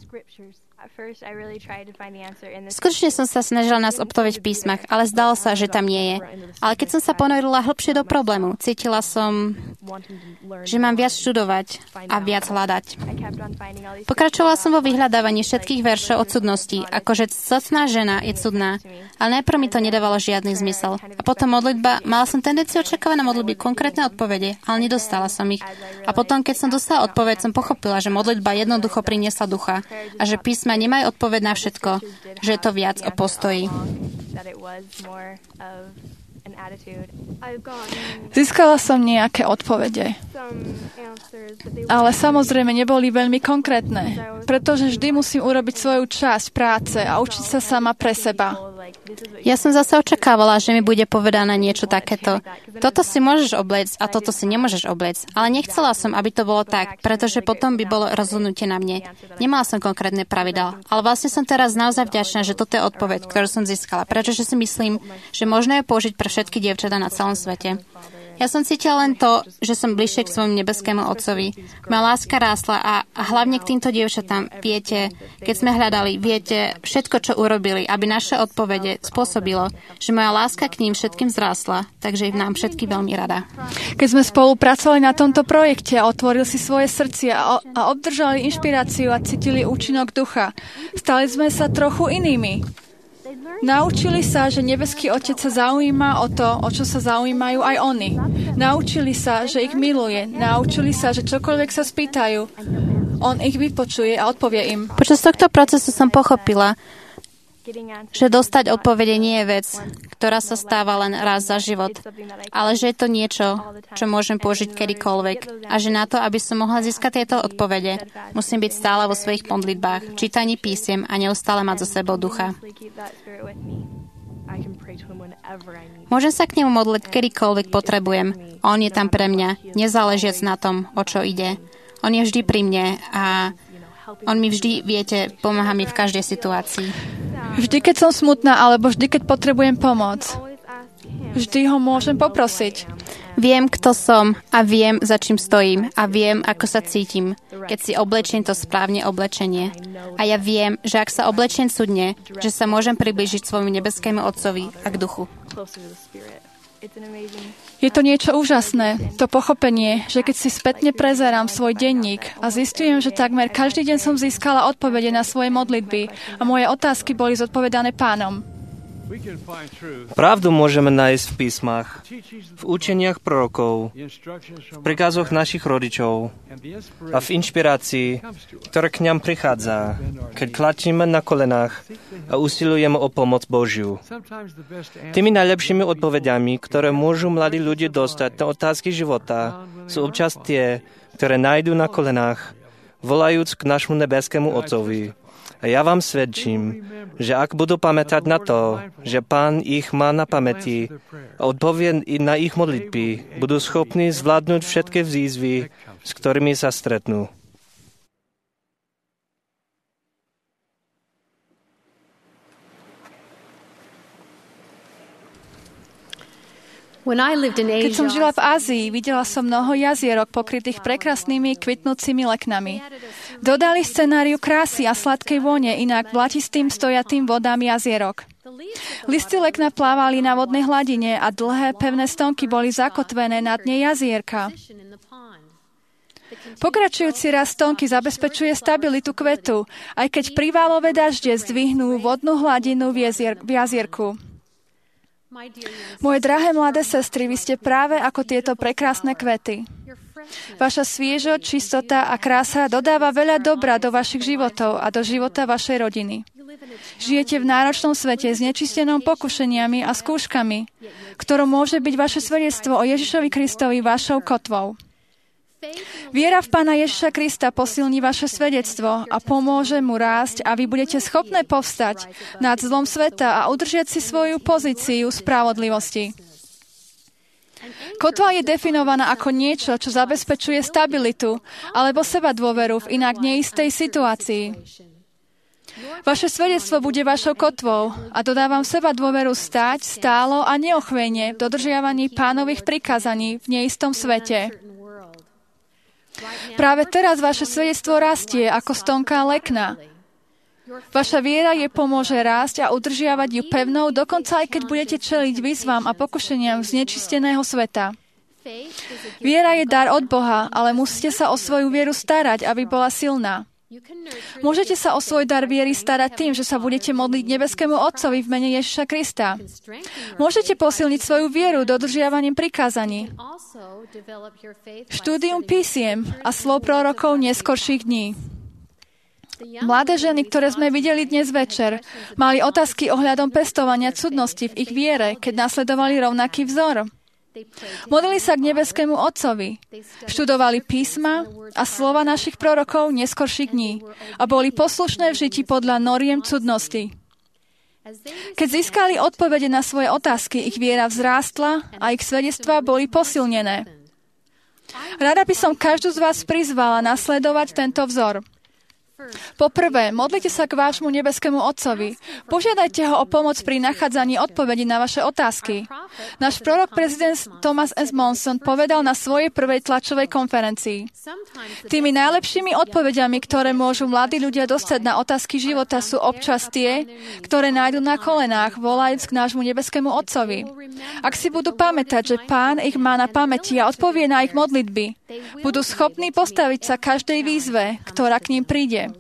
Skutočne som sa snažila nás odpoveď v písmach, ale zdalo sa, že tam nie je. Ale keď som sa ponorila hlbšie do problému, cítila som, že mám viac študovať a viac hľadať. Pokračovala som vo vyhľadávaní všetkých veršov o cudnosti, akože cudná žena je cudná, ale najprv mi to nedávalo žiadny zmysel. A potom modlitba, mala som tendenciu očakávať na modlitby konkrétne odpovede, ale nedostala som ich. A potom, keď som dostala odpoveď, som pochopila, že modlitba jednoducho priniesla ducha a že písma nemajú odpoveď na všetko, že je to viac o postoji. Získala som nejaké odpovede, ale samozrejme neboli veľmi konkrétne, pretože vždy musím urobiť svoju časť práce a učiť sa sama pre seba. Ja som zase očakávala, že mi bude povedané niečo takéto. Toto si môžeš obliecť a toto si nemôžeš obliecť. Ale nechcela som, aby to bolo tak, pretože potom by bolo rozhodnutie na mne. Nemala som konkrétne pravidlá. Ale vlastne som teraz naozaj vďačná, že toto je odpoveď, ktorú som získala, pretože si myslím, že možno je použiť pre všetky dievčatá na celom svete. Ja som cítila len to, že som bližšie k svojmu nebeskému Otcovi. Moja láska rástla a hlavne k týmto dievčatám, viete, keď sme hľadali, viete, všetko, čo urobili, aby naše odpovede spôsobilo, že moja láska k ním všetkým zrástla, takže ich nám všetky veľmi rada. Keď sme spolupracovali na tomto projekte a otvorili si svoje srdcia a obdržali inšpiráciu a cítili účinok ducha, stali sme sa trochu inými. Naučili sa, že nebeský Otec sa zaujíma o to, o čo sa zaujímajú aj oni. Naučili sa, že ich miluje. Naučili sa, že čokoľvek sa spýtajú, on ich vypočuje a odpovie im. Počas tohto procesu som pochopila, že dostať odpovede nie je vec, ktorá sa stáva len raz za život, ale že je to niečo, čo môžem použiť kedykoľvek a že na to, aby som mohla získať tieto odpovede, musím byť stále vo svojich modlitbách, čítaní písiem a neustále mať so sebou ducha. Môžem sa k nemu modliť kedykoľvek potrebujem. On je tam pre mňa, nezáležiac na tom, o čo ide. On je vždy pri mne a on mi vždy, viete, pomáha mi v každej situácii. Vždy, keď som smutná, alebo vždy, keď potrebujem pomoc, vždy ho môžem poprosiť. Viem, kto som a viem, za čím stojím a viem, ako sa cítim, keď si oblečiem to správne oblečenie. A ja viem, že ak sa oblečiem cudne, že sa môžem priblížiť svojmu nebeskému Otcovi a k duchu. Je to niečo úžasné, to pochopenie, že keď si spätne prezerám svoj denník a zistujem, že takmer každý deň som získala odpovede na svoje modlitby a moje otázky boli zodpovedané Pánom. Pravdu môžeme nájsť v písmach, v učeniach prorokov, v prikazoch našich rodičov a v inšpirácii, ktorá k nám prichádza, keď klačíme na kolenách a usilujeme o pomoc Božiu. Tými najlepšími odpovediami, ktoré môžu mladí ľudia dostať na otázky života, sú občas tie, ktoré nájdú na kolenách, volajúc k našmu nebeskému Otcovi. A ja vám svedčím, že ak budú pamätať na to, že Pán ich má na pamäti a odpovie na ich modlitby, budú schopní zvládnuť všetky výzvy, s ktorými sa stretnú. Keď som žila v Ázii, videla som mnoho jazierok pokrytých prekrasnými kvitnúcimi leknami. Dodali scenáriu krásy a sladkej vône inak vlátistým stojatým vodám jazierok. Listy lekna plávali na vodnej hladine a dlhé pevné stonky boli zakotvené na dne jazierka. Pokračujúci rast stonky zabezpečuje stabilitu kvetu, aj keď priválové dažde zdvihnú vodnú hladinu v jazierku. Moje drahé mladé sestry, vy ste práve ako tieto prekrásne kvety. Vaša sviežo, čistota a krása dodáva veľa dobra do vašich životov a do života vašej rodiny. Žijete v náročnom svete s nečistenou pokušeniami a skúškami, ktorou môže byť vaše svedectvo o Ježišovi Kristovi vašou kotvou. Viera v Pána Ježiša Krista posilní vaše svedectvo a pomôže mu rásť a vy budete schopné povstať nad zlom sveta a udržať si svoju pozíciu spravodlivosti. Kotva je definovaná ako niečo, čo zabezpečuje stabilitu alebo sebadôveru v inak neistej situácii. Vaše svedectvo bude vašou kotvou a dodávam sebadôveru stáť stálo a neochvejne v dodržiavaní Pánových prikázaní v neistom svete. Práve teraz vaše svedectvo rastie ako stonká lekna. Vaša viera je pomôže rásť a udržiavať ju pevnou, dokonca aj keď budete čeliť výzvam a pokušeniam z nečisteného sveta. Viera je dar od Boha, ale musíte sa o svoju vieru starať, aby bola silná. Môžete sa o svoj dar viery starať tým, že sa budete modliť nebeskému Otcovi v mene Ježiša Krista. Môžete posilniť svoju vieru dodržiavaním prikázaní. Štúdium písiem a slov prorokov neskorších dní. Mladé ženy, ktoré sme videli dnes večer, mali otázky ohľadom pestovania cudnosti v ich viere, keď nasledovali rovnaký vzor. Modlili sa k nebeskému Otcovi, študovali písma a slova našich prorokov neskorších dní a boli poslušné v žití podľa noriem cudnosti. Keď získali odpovede na svoje otázky, ich viera vzrástla a ich svedectvá boli posilnené. Rada by som každú z vás prizvala nasledovať tento vzor. Poprvé, modlite sa k vášmu nebeskému Otcovi. Požiadajte ho o pomoc pri nachádzaní odpovedí na vaše otázky. Náš prorok prezident Thomas S. Monson povedal na svojej prvej tlačovej konferencii: Tými najlepšími odpovediami, ktoré môžu mladí ľudia dostať na otázky života, sú občas tie, ktoré nájdu na kolenách, volajúc k nášmu nebeskému Otcovi. Ak si budú pamätať, že Pán ich má na pamäti a odpovie na ich modlitby, budú schopní postaviť sa každej výzve, ktorá k ním príde.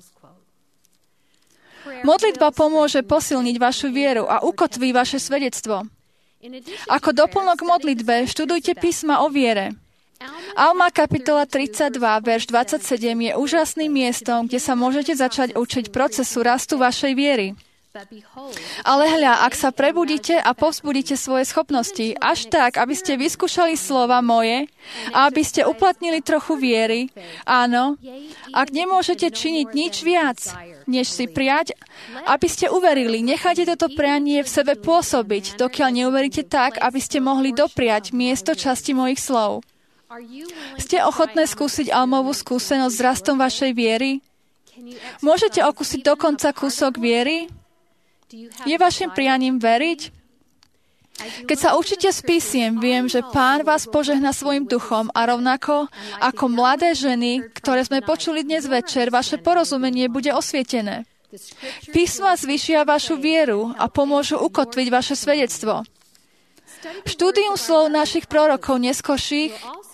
Modlitba pomôže posilniť vašu vieru a ukotví vaše svedectvo. Ako doplnok k modlitbe študujte písma o viere. Alma kapitola 32, verš 27 je úžasným miestom, kde sa môžete začať učiť procesu rastu vašej viery. Ale hľa, ak sa prebudíte a povzbudíte svoje schopnosti, až tak, aby ste vyskúšali slova moje a aby ste uplatnili trochu viery, áno, ak nemôžete činiť nič viac, než si prijať, aby ste uverili, nechajte toto prianie v sebe pôsobiť, dokiaľ neuveríte tak, aby ste mohli dopriať miesto časti mojich slov. Ste ochotné skúsiť Almovú skúsenosť s rastom vašej viery? Môžete okúsiť dokonca kúsok viery? Je vašim prianím veriť? Keď sa učíte z písiem, viem, že Pán vás požehná svojim duchom a rovnako ako mladé ženy, ktoré sme počuli dnes večer, vaše porozumenie bude osvietené. Písma zvýšia vašu vieru a pomôžu ukotviť vaše svedectvo. Štúdium slov našich prorokov neskorších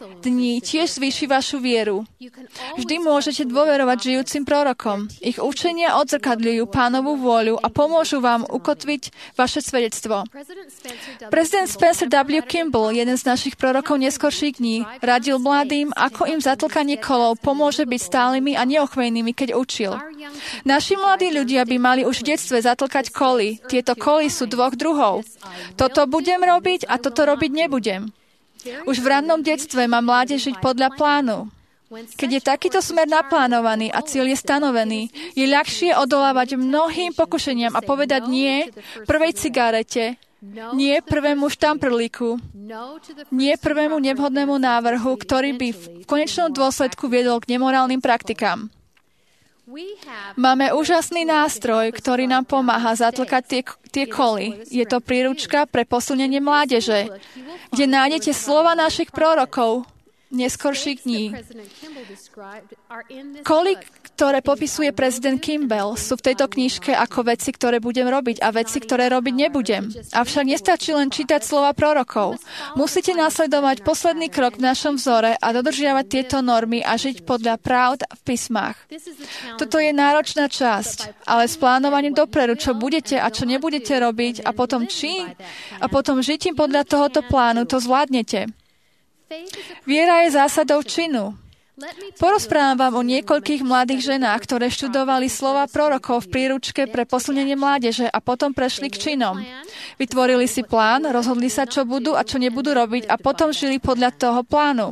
dní tiež zvýši vašu vieru. Vždy môžete dôverovať žijúcim prorokom. Ich učenia odzrkadľujú Pánovu vôľu a pomôžu vám ukotviť vaše svedectvo. Prezident Spencer W. Kimball, jeden z našich prorokov neskorších dní, radil mladým, ako im zatlkanie kolov pomôže byť stálymi a neochvejnými, keď učil. Naši mladí ľudia by mali už v detstve zatlkať koly. Tieto koly sú dvoch druhov. Toto budem robiť a toto robiť nebudem. Už v rannom detstve má mládež žiť podľa plánu. Keď je takýto smer naplánovaný a cieľ je stanovený, je ľahšie odolávať mnohým pokušeniam a povedať nie prvej cigarete, nie prvému štamprlíku, nie prvému nevhodnému návrhu, ktorý by v konečnom dôsledku viedol k nemorálnym praktikám. Máme úžasný nástroj, ktorý nám pomáha zatlkať tie koly. Je to príručka pre posilnenie mládeže, kde nájdete slova našich prorokov neskorších dní. Koly, ktoré popisuje prezident Kimball, sú v tejto knižke ako veci, ktoré budem robiť a veci, ktoré robiť nebudem. Avšak nestačí len čítať slova prorokov. Musíte nasledovať posledný krok v našom vzore a dodržiavať tieto normy a žiť podľa pravd v písmach. Toto je náročná časť, ale s plánovaním dopredu, čo budete a čo nebudete robiť a potom žitím podľa tohoto plánu to zvládnete. Viera je zásadou činu. Porozprávam vám o niekoľkých mladých ženách, ktoré študovali slova prorokov v príručke pre posilnenie mládeže a potom prešli k činom. Vytvorili si plán, rozhodli sa, čo budú a čo nebudú robiť a potom žili podľa toho plánu.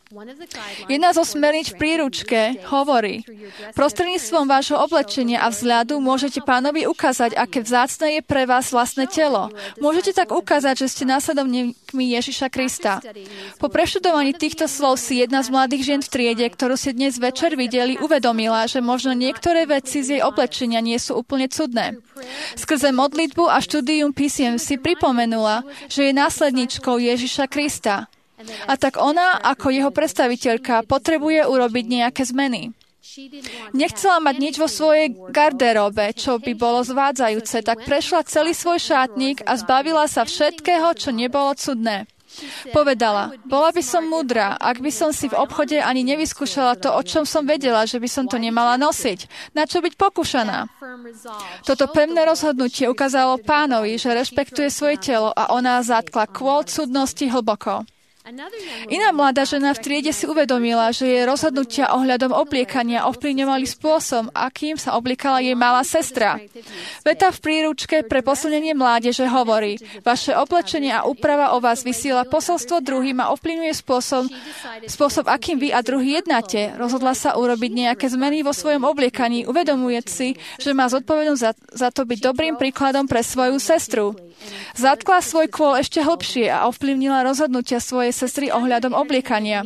Jedna zo smerníc v príručke hovorí: prostredníctvom vášho oblečenia a vzhľadu môžete Pánovi ukázať, aké vzácne je pre vás vlastné telo. Môžete tak ukázať, že ste následovníkmi Ježiša Krista. Po preštudovaní týchto slov si jedna z mladých žien v triede, ktorú ste dnes večer videli, uvedomila, že možno niektoré veci z jej oblečenia nie sú úplne cudné. Skrze modlitbu a štúdium písiem si pripomenula, že je následníčkou Ježiša Krista. A tak ona, ako jeho predstaviteľka, potrebuje urobiť nejaké zmeny. Nechcela mať nič vo svojej garderobe, čo by bolo zvádzajúce, tak prešla celý svoj šátnik a zbavila sa všetkého, čo nebolo cudné. Povedala: bola by som múdra, ak by som si v obchode ani nevyskúšala to, o čom som vedela, že by som to nemala nosiť. Na čo byť pokúšaná? Toto pevné rozhodnutie ukázalo Pánovi, že rešpektuje svoje telo a ona zatkla kôl cudnosti hlboko. Iná mladá žena v triede si uvedomila, že jej rozhodnutia ohľadom obliekania ovplyvňovali spôsob, akým sa obliekala jej malá sestra. Veta v príručke pre posilnenie mládeže hovorí: vaše oblečenie a úprava o vás vysiela posolstvo druhým a ovplyvňuje spôsob, akým vy a druhý jednáte. Rozhodla sa urobiť nejaké zmeny vo svojom obliekaní, uvedomujúc si, že má zodpovednosť za to byť dobrým príkladom pre svoju sestru. Zatkla svoj kôl ešte hlbšie a ovplyvnila rozhodnutia svojej sestry ohľadom obliekania.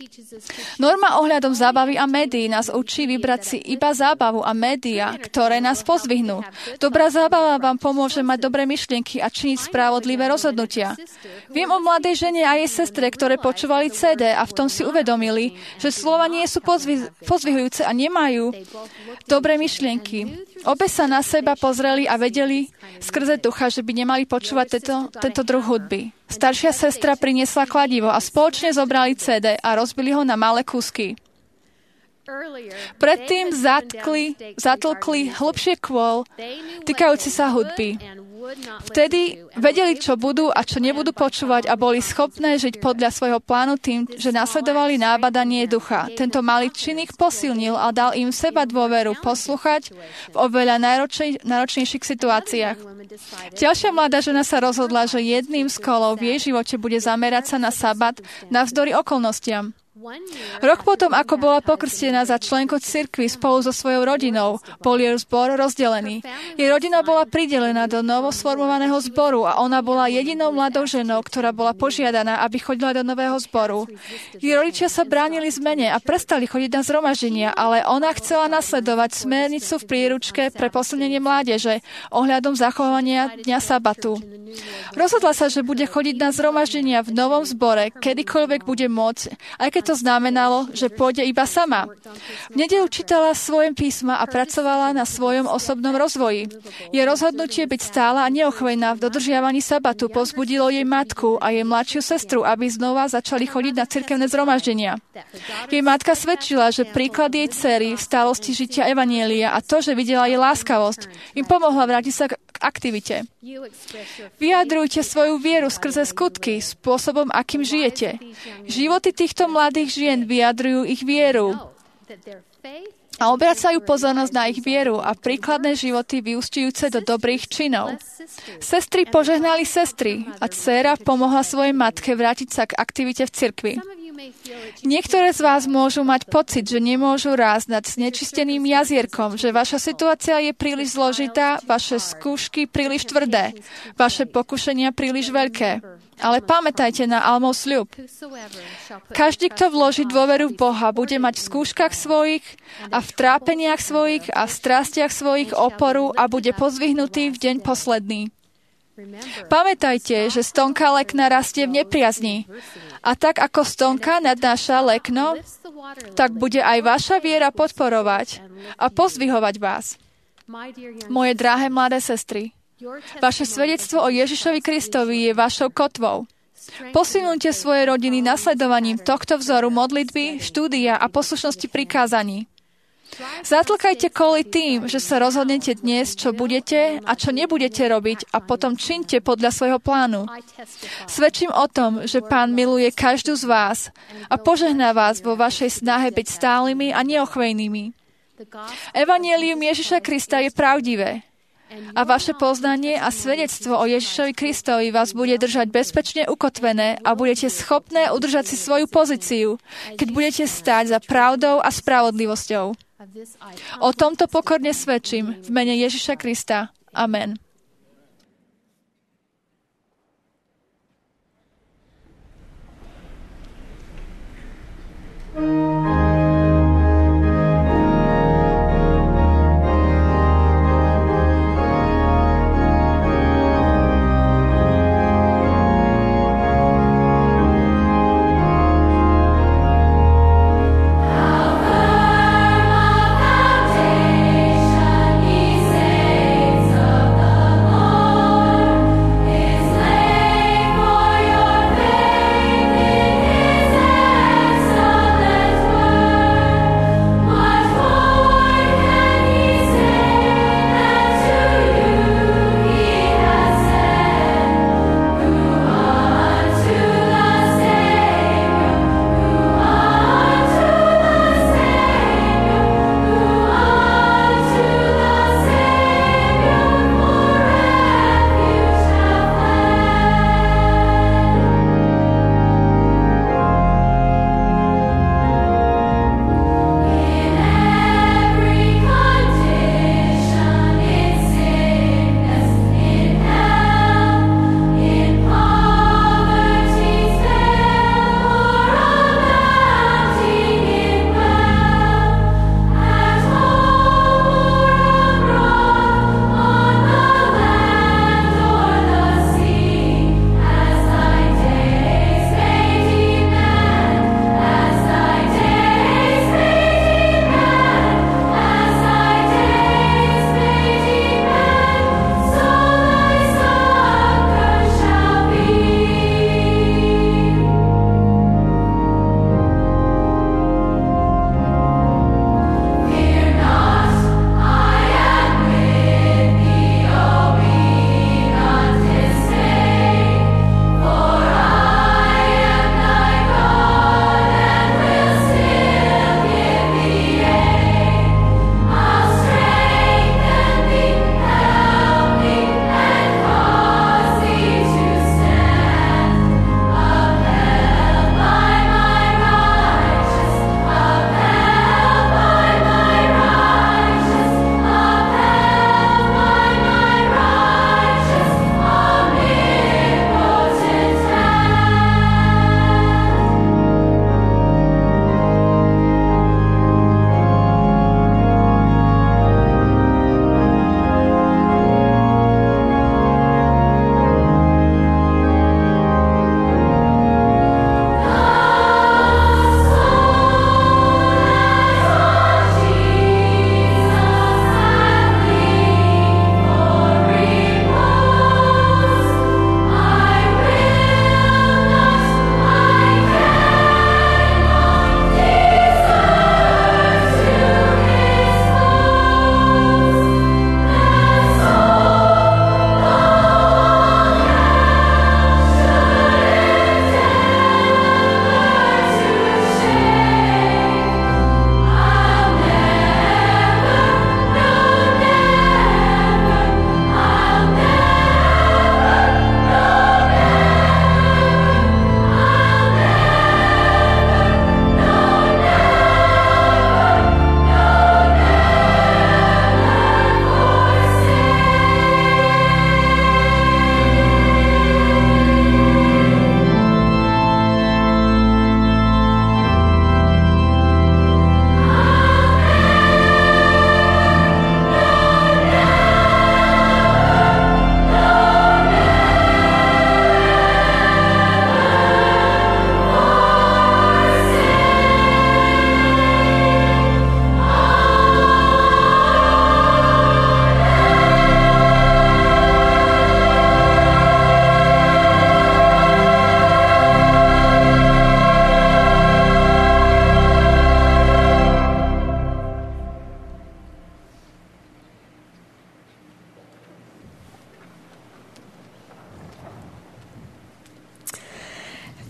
Norma ohľadom zábavy a médií nás učí vybrať si iba zábavu a médiá, ktoré nás pozdvihnú. Dobrá zábava vám pomôže mať dobré myšlienky a činiť spravodlivé rozhodnutia. Viem o mladej žene a jej sestre, ktoré počúvali CD a v tom si uvedomili, že slova nie sú pozdvihujúce a nemajú dobré myšlienky. Obe sa na seba pozreli a vedeli skrze ducha, že by nemali počúvať tento druh hudby. Staršia sestra priniesla kladivo a spoločne zobrali CD a rozbili ho na malé kúsky. Predtým zatlkli hlbšie kôl týkajúci sa hudby. Vtedy vedeli, čo budú a čo nebudú počúvať a boli schopné žiť podľa svojho plánu tým, že nasledovali nábadanie ducha. Tento malý čin ich posilnil a dal im seba dôveru poslúchať v oveľa náročnejších situáciách. Ďalšia mladá žena sa rozhodla, že jedným z kolov v jej živote bude zamerať sa na sabat navzdory okolnostiam. Rok potom, ako bola pokrstená za členku cirkvi spolu so svojou rodinou, bol jej zbor rozdelený. Jej rodina bola pridelená do novosformovaného zboru a ona bola jedinou mladou ženou, ktorá bola požiadaná, aby chodila do nového zboru. Jej rodičia sa bránili zmene a prestali chodiť na zhromaždenia, ale ona chcela nasledovať smernicu v príručke pre posilnenie mládeže ohľadom zachovania dňa sabatu. Rozhodla sa, že bude chodiť na zhromaždenia v novom zbore, kedykoľvek bude môcť, aj keď to to znamenalo, že pôjde iba sama. V nedeľu čítala svoje písma a pracovala na svojom osobnom rozvoji. Jej rozhodnutie byť stála a neochvejná v dodržiavaní sabatu povzbudilo jej matku a jej mladšiu sestru, aby znova začali chodiť na cirkevné zhromaždenia. Jej matka svedčila, že príklad jej dcery v stálosti žitia evanjelia a to, že videla jej láskavosť, im pomohla vrátiť sa k aktivite. Vyjadrujte svoju vieru skrze skutky, spôsobom, akým žijete. Životy týchto mladých žien vyjadrujú ich vieru a obracajú pozornosť na ich vieru a príkladné životy vyúsťujúce do dobrých činov. Sestry požehnali sestry a dcéra pomohla svojej matke vrátiť sa k aktivite v cirkvi. Niektoré z vás môžu mať pocit, že nemôžu rásť nad znečisteným jazierkom, že vaša situácia je príliš zložitá, vaše skúšky príliš tvrdé, vaše pokušenia príliš veľké. Ale pamätajte na Almov sľub. Každý, kto vloží dôveru v Boha, bude mať v skúškach svojich a v trápeniach svojich a v strastiach svojich oporu a bude pozdvihnutý v deň posledný. Pamätajte, že stonka lekna rastie v nepriazni. A tak ako stonka nadnáša lekno, tak bude aj vaša viera podporovať a pozdvihovať vás. Moje drahé mladé sestry, vaše svedectvo o Ježišovi Kristovi je vašou kotvou. Posilňujte svoje rodiny nasledovaním tohto vzoru modlitby, štúdia a poslušnosti prikázaní. Zatlkajte koly tým, že sa rozhodnete dnes, čo budete a čo nebudete robiť a potom činte podľa svojho plánu. Svedčím o tom, že Pán miluje každú z vás a požehná vás vo vašej snahe byť stálymi a neochvejnými. Evanjelium Ježiša Krista je pravdivé a vaše poznanie a svedectvo o Ježišovi Kristovi vás bude držať bezpečne ukotvené a budete schopné udržať si svoju pozíciu, keď budete stáť za pravdou a spravodlivosťou. O tomto pokorne svedčím v mene Ježiša Krista. Amen. The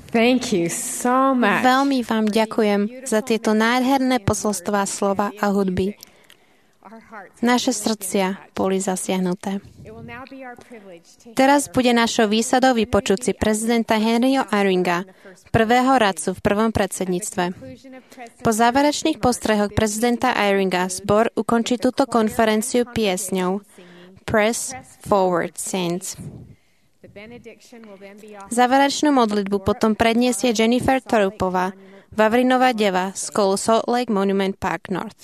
Thank you so much. Veľmi vám ďakujem za tieto nádherné posolstvá, slova a hudby. Naše srdcia boli zasiahnuté. Teraz bude našou výsadou vypočuť si prezidenta Henryho Eyringa, prvého radcu v prvom predsedníctve. Po záverečných postrehoch prezidenta Eyringa zbor ukončí túto konferenciu piesňou Press Forward, Saints. Záverečnú modlitbu potom predniesie Jennifer Torupová, Vavrinová deva z Salt Lake Monument Park North.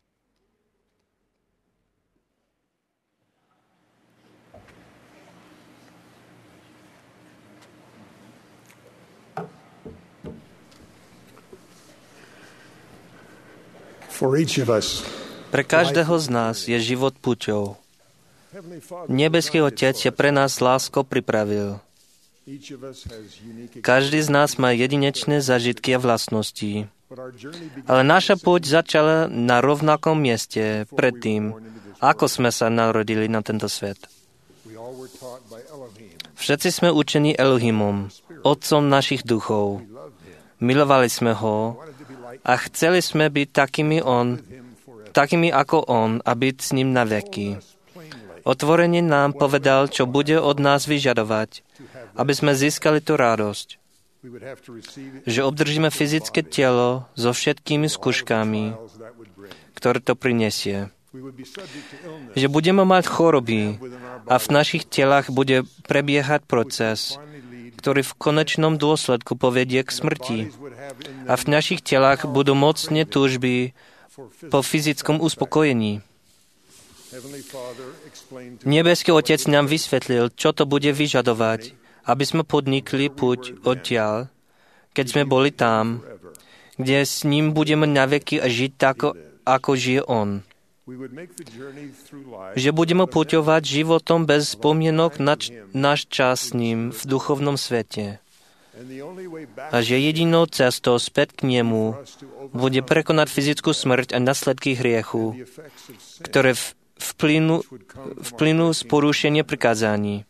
Pre každého z nás je život puťou. Nebeský Otec je pre nás láskou pripravil. Každý z nás má jedinečné zážitky a vlastnosti. Ale naša púť začala na rovnakom mieste predtým, ako sme sa narodili na tento svet. Všetci sme učení Elohimom, Otcom našich duchov. Milovali sme ho a chceli sme byť takými ako on a byť s ním na veky. Otvorene nám povedal, čo bude od nás vyžadovať, aby sme získali tú radosť, že obdržíme fyzické telo so všetkými skúškami, ktoré to prinesie. Že budeme mať choroby a v našich telách bude prebiehať proces, ktorý v konečnom dôsledku povedie k smrti. A v našich telách budú mocné túžby po fyzickom uspokojení. Nebeský Otec nám vysvetlil, čo to bude vyžadovať, aby sme podnikli púť odtiaľ, keď sme boli tam, kde s ním budeme naveky a žiť tak, ako žije on. Že budeme puťovať životom bez spomienok na náš čas s ním v duchovnom svete. A že jedinou cestou späť k nemu bude prekonať fyzickú smrť a následky hriechu, ktoré vplynú z porušenia prikázaní.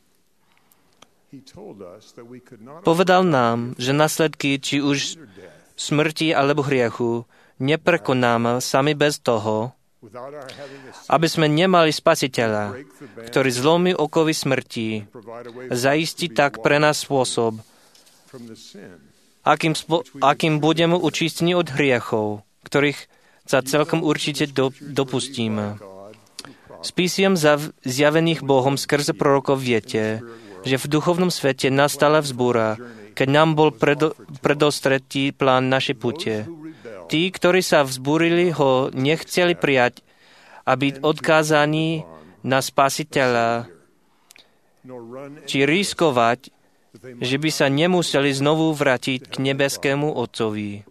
Povedal nám, že následky, či už smrti alebo hriechu, neprekonáme sami bez toho, aby sme nemali Spasiteľa, ktorý zlomí okovy smrti a zaistí tak pre nás spôsob, akým budeme učistení od hriechov, ktorých sa celkom určite dopustíme. Z písiem zjavených Bohom skrze prorokov viete, že v duchovnom svete nastala vzbúra, keď nám bol predostretý plán našej púte. Tí, ktorí sa vzbúrili, ho nechceli prijať a byť odkázaní na Spasiteľa, či riskovať, že by sa nemuseli znovu vrátiť k nebeskému Otcovi.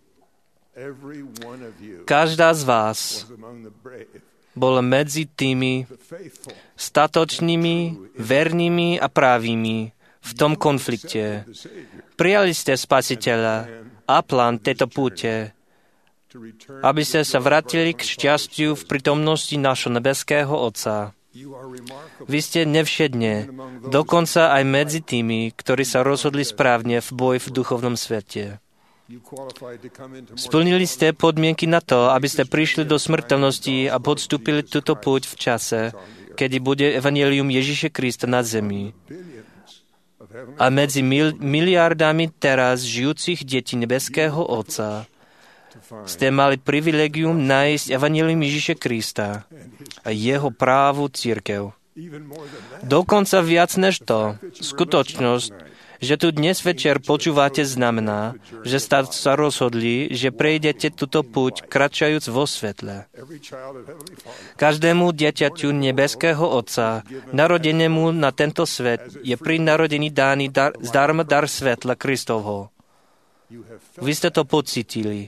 Každá z vás bola medzi tými statočnými, vernými a právými v tom konflikte. Prijali ste Spasiteľa a plán tejto púte, aby ste sa vrátili k šťastiu v prítomnosti našho nebeského Otca. Vy ste nevšedne, dokonca aj medzi tými, ktorí sa rozhodli správne v boji v duchovnom svete. Splnili ste podmienky na to, aby ste prišli do smrteľnosti a podstúpili túto púť v čase, kedy bude evanjelium Ježiša Krista na zemi. A medzi miliardami teraz žijúcich detí nebeského Otca ste mali privilegium nájsť evanjelium Ježiša Krista a jeho právu cirkev. Dokonca viac než to, skutočnosť, že tu dnes večer počúvate, znamená, že ste sa rozhodli, že prejdete túto púť kratčajúc vo svetle. Každému dieťaťu nebeského Otca, narodenému na tento svet, je pri narodení dány zdarma dar svetla Kristovho. Vy ste to pocítili.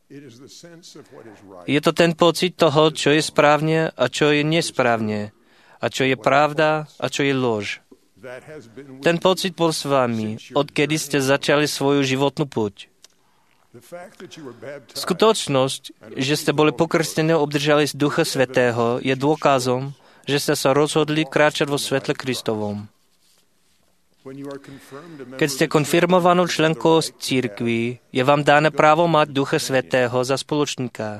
Je to ten pocit toho, čo je správne a čo je nesprávne, a čo je pravda a čo je lož. Ten pocit bol s vami, odkedy ste začali svoju životnú púť. Skutočnosť, že ste boli pokrstení a obdržali z Ducha Svätého, je dôkazom, že ste sa rozhodli kráčať vo svetle Kristovom. Keď ste konfirmovanou členkou cirkvi, je vám dané právo mať Ducha Svätého za spoločníka.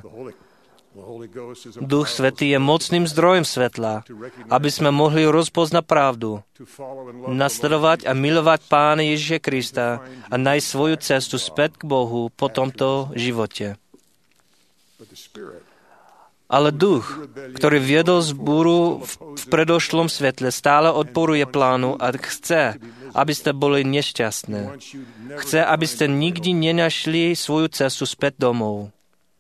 Duch Svätý je mocným zdrojom svetla, aby sme mohli rozpoznať pravdu, nasledovať a milovať Pána Ježiša Krista a nájsť svoju cestu späť k Bohu po tomto živote. Ale duch, ktorý viedol zbúru v predošlom svetle, stále odporuje plánu a chce, aby ste boli nešťastné. Chce, aby ste nikdy nenašli svoju cestu späť domov.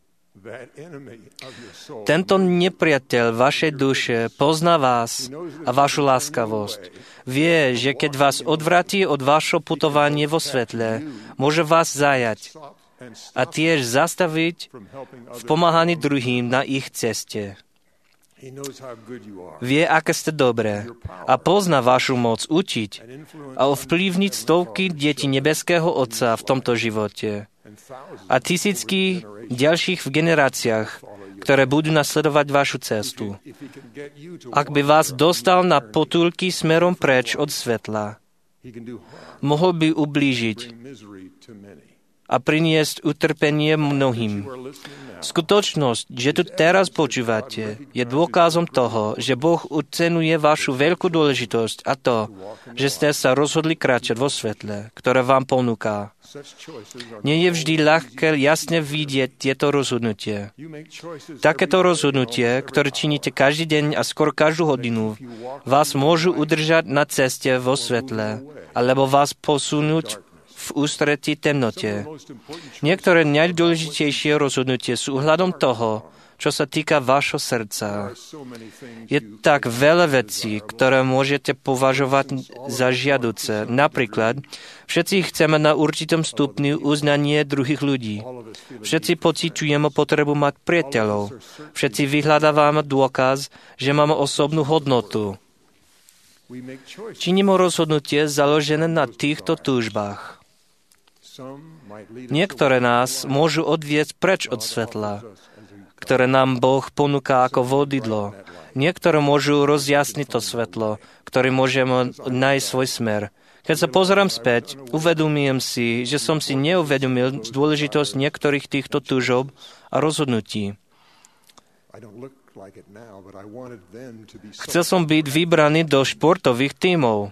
Tento nepriateľ vašej duše pozná vás a vašu láskavosť. Vie, že keď vás odvratí od vašho putovania vo svetle, môže vás zajať a tiež zastaviť v pomáhaní druhým na ich ceste. Vie, aké ste dobré a pozná vašu moc učiť a ovplyvniť stovky detí nebeského Otca v tomto živote a tisícky ďalších v generáciách, ktoré budú nasledovať vašu cestu. Ak by vás dostal na potulky smerom preč od svetla, mohol by ublížiť a priniesť utrpenie mnohým. Skutočnosť, že tu teraz počúvate, je dôkazom toho, že Boh oceňuje vašu veľkú dôležitosť a to, že ste sa rozhodli kráčať vo svetle, ktoré vám ponúka. Nie je vždy ľahké jasne vidieť tieto rozhodnutie. Takéto rozhodnutie, ktoré činíte každý deň a skoro každú hodinu, vás môžu udržať na ceste vo svetle, alebo vás posunúť v ústretí temnote. Niektoré najdôležitejšie rozhodnutie sú ohľadom toho, čo sa týka vašho srdca. Je tak veľa vecí, ktoré môžete považovať za žiaduce. Napríklad, všetci chceme na určitom stupni uznanie druhých ľudí. Všetci pociťujeme potrebu mať priateľov. Všetci vyhľadávame dôkaz, že máme osobnú hodnotu. Činíme rozhodnutie založené na týchto túžbách. Niektoré nás môžu odviesť preč od svetla, ktoré nám Boh ponúka ako vodidlo. Niektoré môžu rozjasniť to svetlo, ktoré môžeme nájsť svoj smer. Keď sa pozerám späť, uvedomujem si, že som si neuvedomil dôležitosť niektorých týchto túžob a rozhodnutí. Chcel som byť vybraný do športových tímov.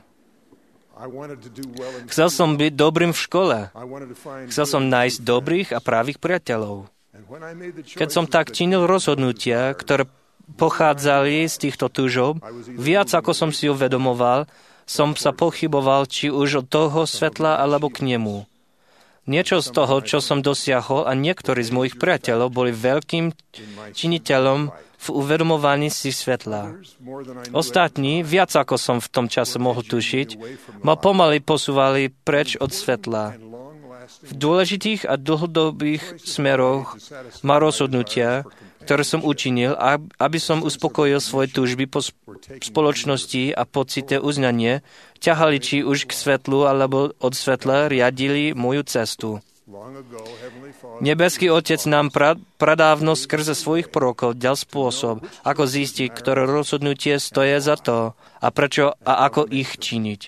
Chcel som byť dobrým v škole. Chcel som nájsť dobrých a pravých priateľov. Keď som tak činil rozhodnutia, ktoré pochádzali z týchto túžob, viac ako som si uvedomoval, som sa pochyboval, či už od toho svetla alebo k nemu. Niečo z toho, čo som dosiahol, a niektorí z mojich priateľov boli veľkým činiteľom v uvedomovaní si svetla. Ostatní, viac ako som v tom čase mohol tušiť, ma pomaly posúvali preč od svetla. V dôležitých a dlhodobých smeroch ma rozhodnutia, ktoré som učinil, aby som uspokojil svoje túžby po spoločnosti a pocite uznanie, ťahali či už k svetlu alebo od svetla riadili moju cestu. Nebeský Otec nám pradávno skrze svojich prorokov dal spôsob, ako zistiť, ktoré rozhodnutie stoje za to a prečo a ako ich činiť.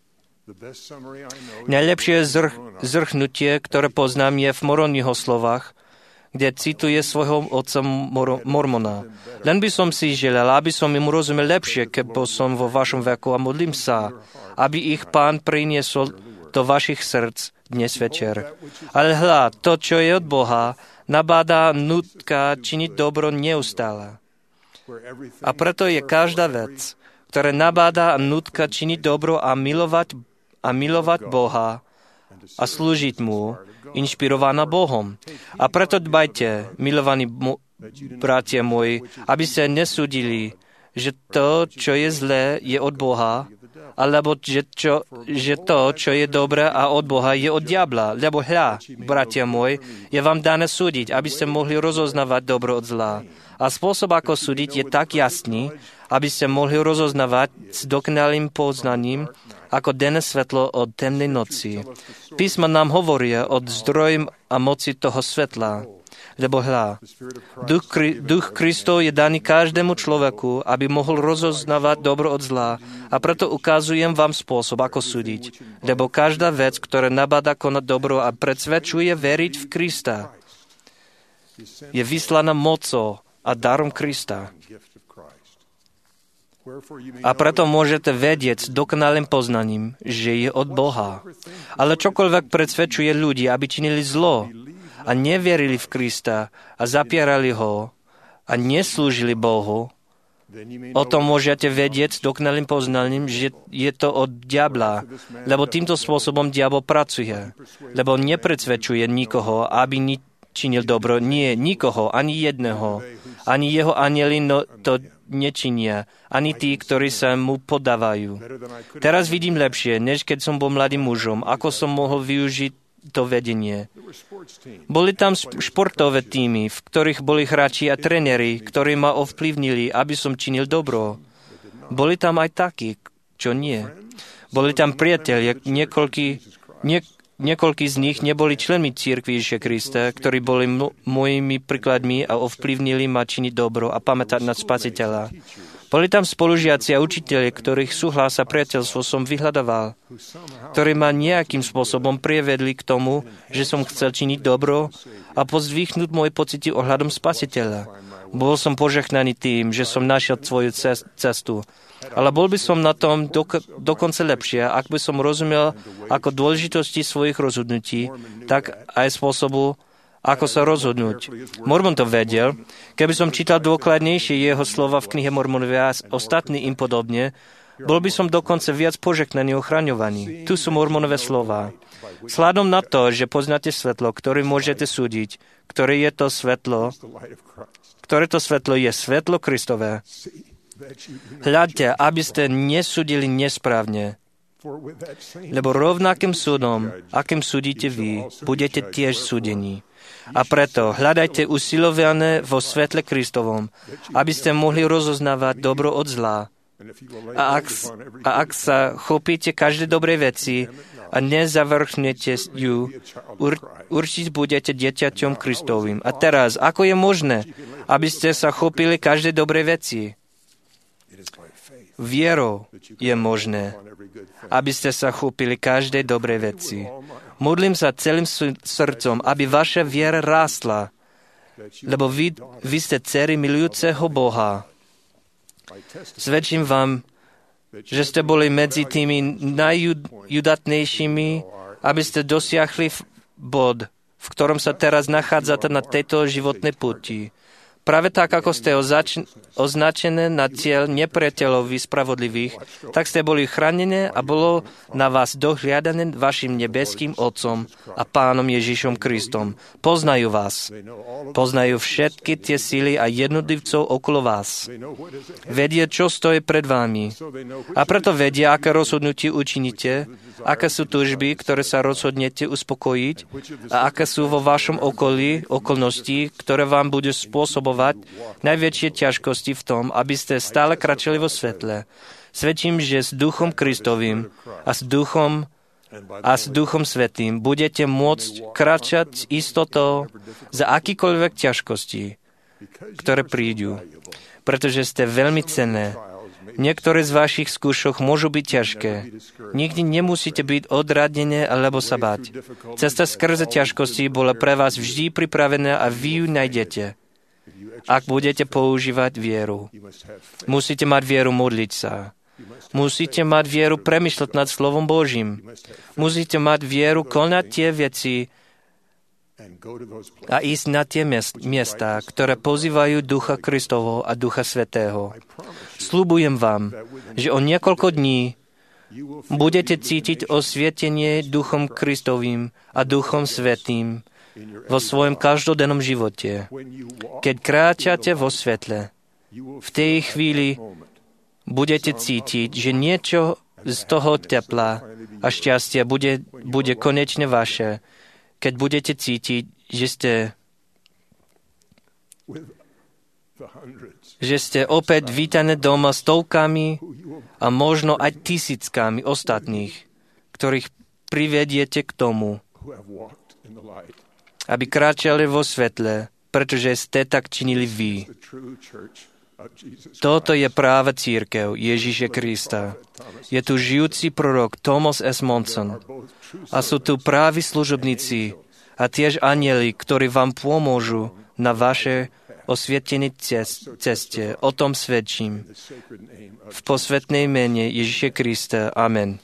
Najlepšie zrchnutie, ktoré poznám, je v Moroniho slovách, kde cituje svojho otca Mormona. Len by som si želal, aby som im rozumel lepšie, keď bol som vo vašom veku a modlím sa, aby ich Pán priniesol do vašich srdc dnes večer. Ale hľa, to, čo je od Boha, nabáda nutka činiť dobro neustále. A preto je každá vec, ktorá nabáda nutka činiť dobro a milovať Boha a slúžiť mu, inšpirovaná Bohom. A preto dbajte, milovaní bratia moji, aby ste nesúdili, že to, čo je zlé, je od Boha, alebo že to, čo je dobré a od Boha, je od diabla. Lebo hľa, bratia moji, je vám dané súdiť, aby ste mohli rozoznávať dobro od zla. A spôsob, ako súdiť, je tak jasný, aby ste mohli rozoznávať s dokonalým poznaním, ako denné svetlo od temnej noci. Písma nám hovoria od zdrojom a moci toho svetla. Lebo hľa, duch Kristov je daný každému človeku, aby mohol rozoznávať dobro od zla. A preto ukazujem vám spôsob, ako súdiť. Lebo každá vec, ktorá nabáda konať dobro a predsvedčuje veriť v Krista, je vyslaná mocou a darom Krista. A preto môžete vedieť s dokonalým poznaním, že je od Boha. Ale čokoľvek predsvedčuje ľudí, aby činili zlo a neverili v Krista a zapierali ho a neslúžili Bohu, o tom môžete vedieť s dokonalým poznaním, že je to od diabla, lebo týmto spôsobom diabol pracuje. Lebo nepredsvedčuje nikoho, aby činil dobro. Nie, nikoho, ani jedného. Ani jeho anjeli to nečinia, ani tí, ktorí sa mu podávajú. Teraz vidím lepšie, než keď som bol mladým mužom, ako som mohol využiť to vedenie. Boli tam športové týmy, v ktorých boli hráči a tréneri, ktorí ma ovplyvnili, aby som činil dobro. Boli tam aj takí, čo nie. Boli tam priatelia, niekoľkí z nich neboli členmi cirkvi Ježiša Krista, ktorí boli mojimi príkladmi a ovplyvnili ma činiť dobro a pamätať na Spasiteľa. Boli tam spolužiaci a učitelia, ktorých súhlas a priateľstvo som vyhľadával, ktorí ma nejakým spôsobom privedli k tomu, že som chcel činiť dobro a pozdvihnúť moje pocity ohľadom Spasiteľa. Bol som požehnaný tým, že som našiel svoju cestu. Ale bol by som na tom dokonca lepšie, ak by som rozumel ako dôležitosti svojich rozhodnutí, tak aj spôsobu, ako sa rozhodnúť. Mormon to vedel. Keby som čítal dôkladnejšie jeho slova v knihe Mormonovi a ostatní im podobne, bol by som dokonca viac požehnaný a ochraňovaný. Tu sú Mormonové slova. Vzhľadom na to, že poznáte svetlo, ktoré môžete súdiť, ktoré to svetlo je svetlo Kristové. Hľadte, aby ste nesúdili nesprávne, lebo rovnakým súdom, akým súdite vy, budete tiež súdení. A preto hľadajte usilovane vo svetle Kristovom, aby ste mohli rozoznávať dobro od zla. A ak sa chopíte každej dobrej veci a nezavrhnete ju, určite budete dieťaťom Kristovým. A teraz, ako je možné, aby ste sa chopili každej dobrej veci? Vierou je možné, aby ste sa chopili každej dobrej veci. Modlím sa celým srdcom, aby vaša viera rástla, lebo vy ste dcery milujúceho Boha. Svedčím vám, že ste boli medzi tými najudatnejšími, aby ste dosiahli bod, v ktorom sa teraz nachádzate na tejto životnej puti. Práve tak, ako ste označené na cieľ nepriateľov spravodlivých, tak ste boli chránené a bolo na vás dohliadané vašim nebeským Otcom a Pánom Ježišom Kristom. Poznajú vás. Poznajú všetky tie síly a jednotlivcov okolo vás. Vedia, čo stojí pred vami. A preto vedia, aké rozhodnutie učiníte, aké sú túžby, ktoré sa rozhodnete uspokojiť a aké sú vo vašom okolí okolnosti, ktoré vám budú spôsobovať najväčšie ťažkosti v tom, aby ste stále kráčali vo svetle. Svedčím, že s Duchom Kristovým a s Duchom Svätým budete môcť kráčať s istotou za akýkoľvek ťažkosti, ktoré prídu, pretože ste veľmi cenné. Niektoré z vašich skúšok môžu byť ťažké. Nikdy nemusíte byť odradené alebo sa báť. Cesta skrze ťažkosti bola pre vás vždy pripravená a vy ju nájdete. Ak budete používať vieru. Musíte mať vieru modliť sa. Musíte mať vieru premýšľať nad slovom Božím. Musíte mať vieru konať tie veci a ísť na tie miesta, ktoré pozývajú Ducha Kristovo a Ducha Svätého. Sľubujem vám, že o niekoľko dní budete cítiť osvietenie Duchom Kristovým a Duchom Svätým vo svojom každodennom živote. Keď kráčate vo svetle, v tej chvíli budete cítiť, že niečo z toho tepla a šťastia bude konečne vaše, keď budete cítiť, že ste opäť vítané doma stovkami a možno aj tisíckami ostatných, ktorých privediete k tomu, aby kráčali vo svetle pretože ste tak činili vy. Toto je práva církev Ježíše Krista. Je tu žijúci prorok Thomas S. Monson. A sú tu právi služobníci a tiež anjeli, ktorí vám pomôžu na vaše osvietenej ceste. O tom svedčím. V posvätnej mene Ježíše Krista. Amen.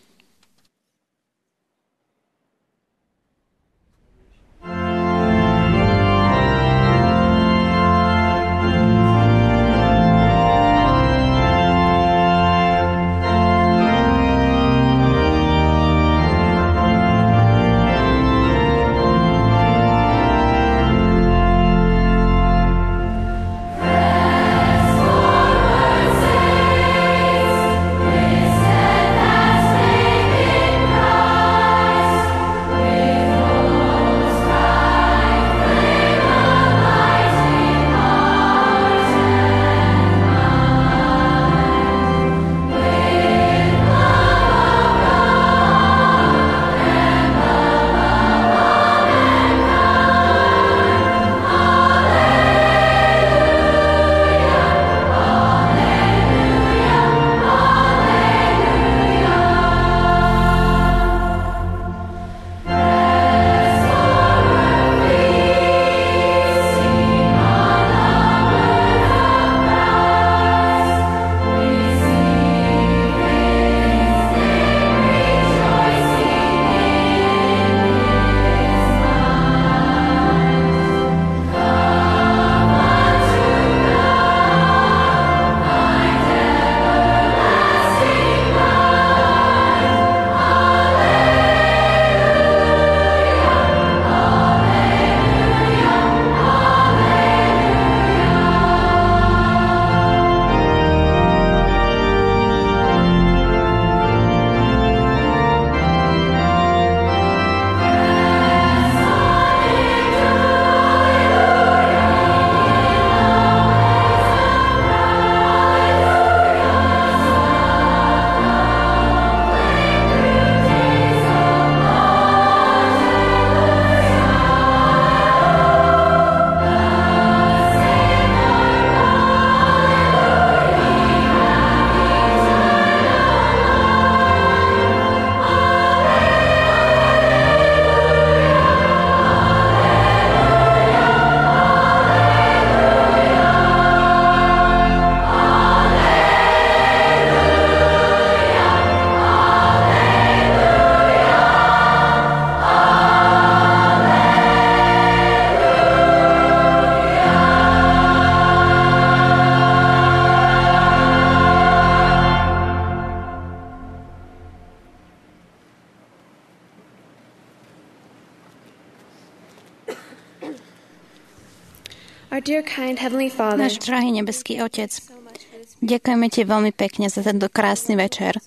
Náš drahý nebeský Otec, ďakujeme Ti veľmi pekne za tento krásny večer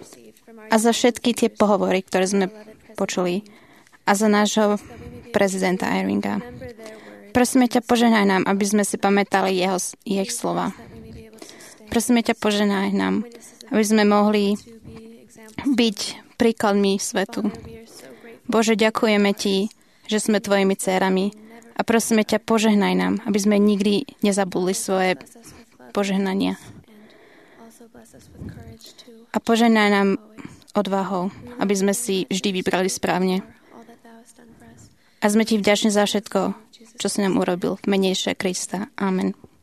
a za všetky tie pohovory, ktoré sme počuli a za nášho prezidenta Irvinga. Prosíme ťa, požehnaj nám, aby sme si pamätali ich slova. Prosíme ťa, požehnaj nám, aby sme mohli byť príkladmi svetu. Bože, ďakujeme Ti, že sme Tvojimi dcérami. A prosíme ťa, požehnaj nám, aby sme nikdy nezabudli svoje požehnania. A požehnaj nám odvahou, aby sme si vždy vybrali správne. A sme Ti vďační za všetko, čo si nám urobil v mene Ježiša Krista. Amen.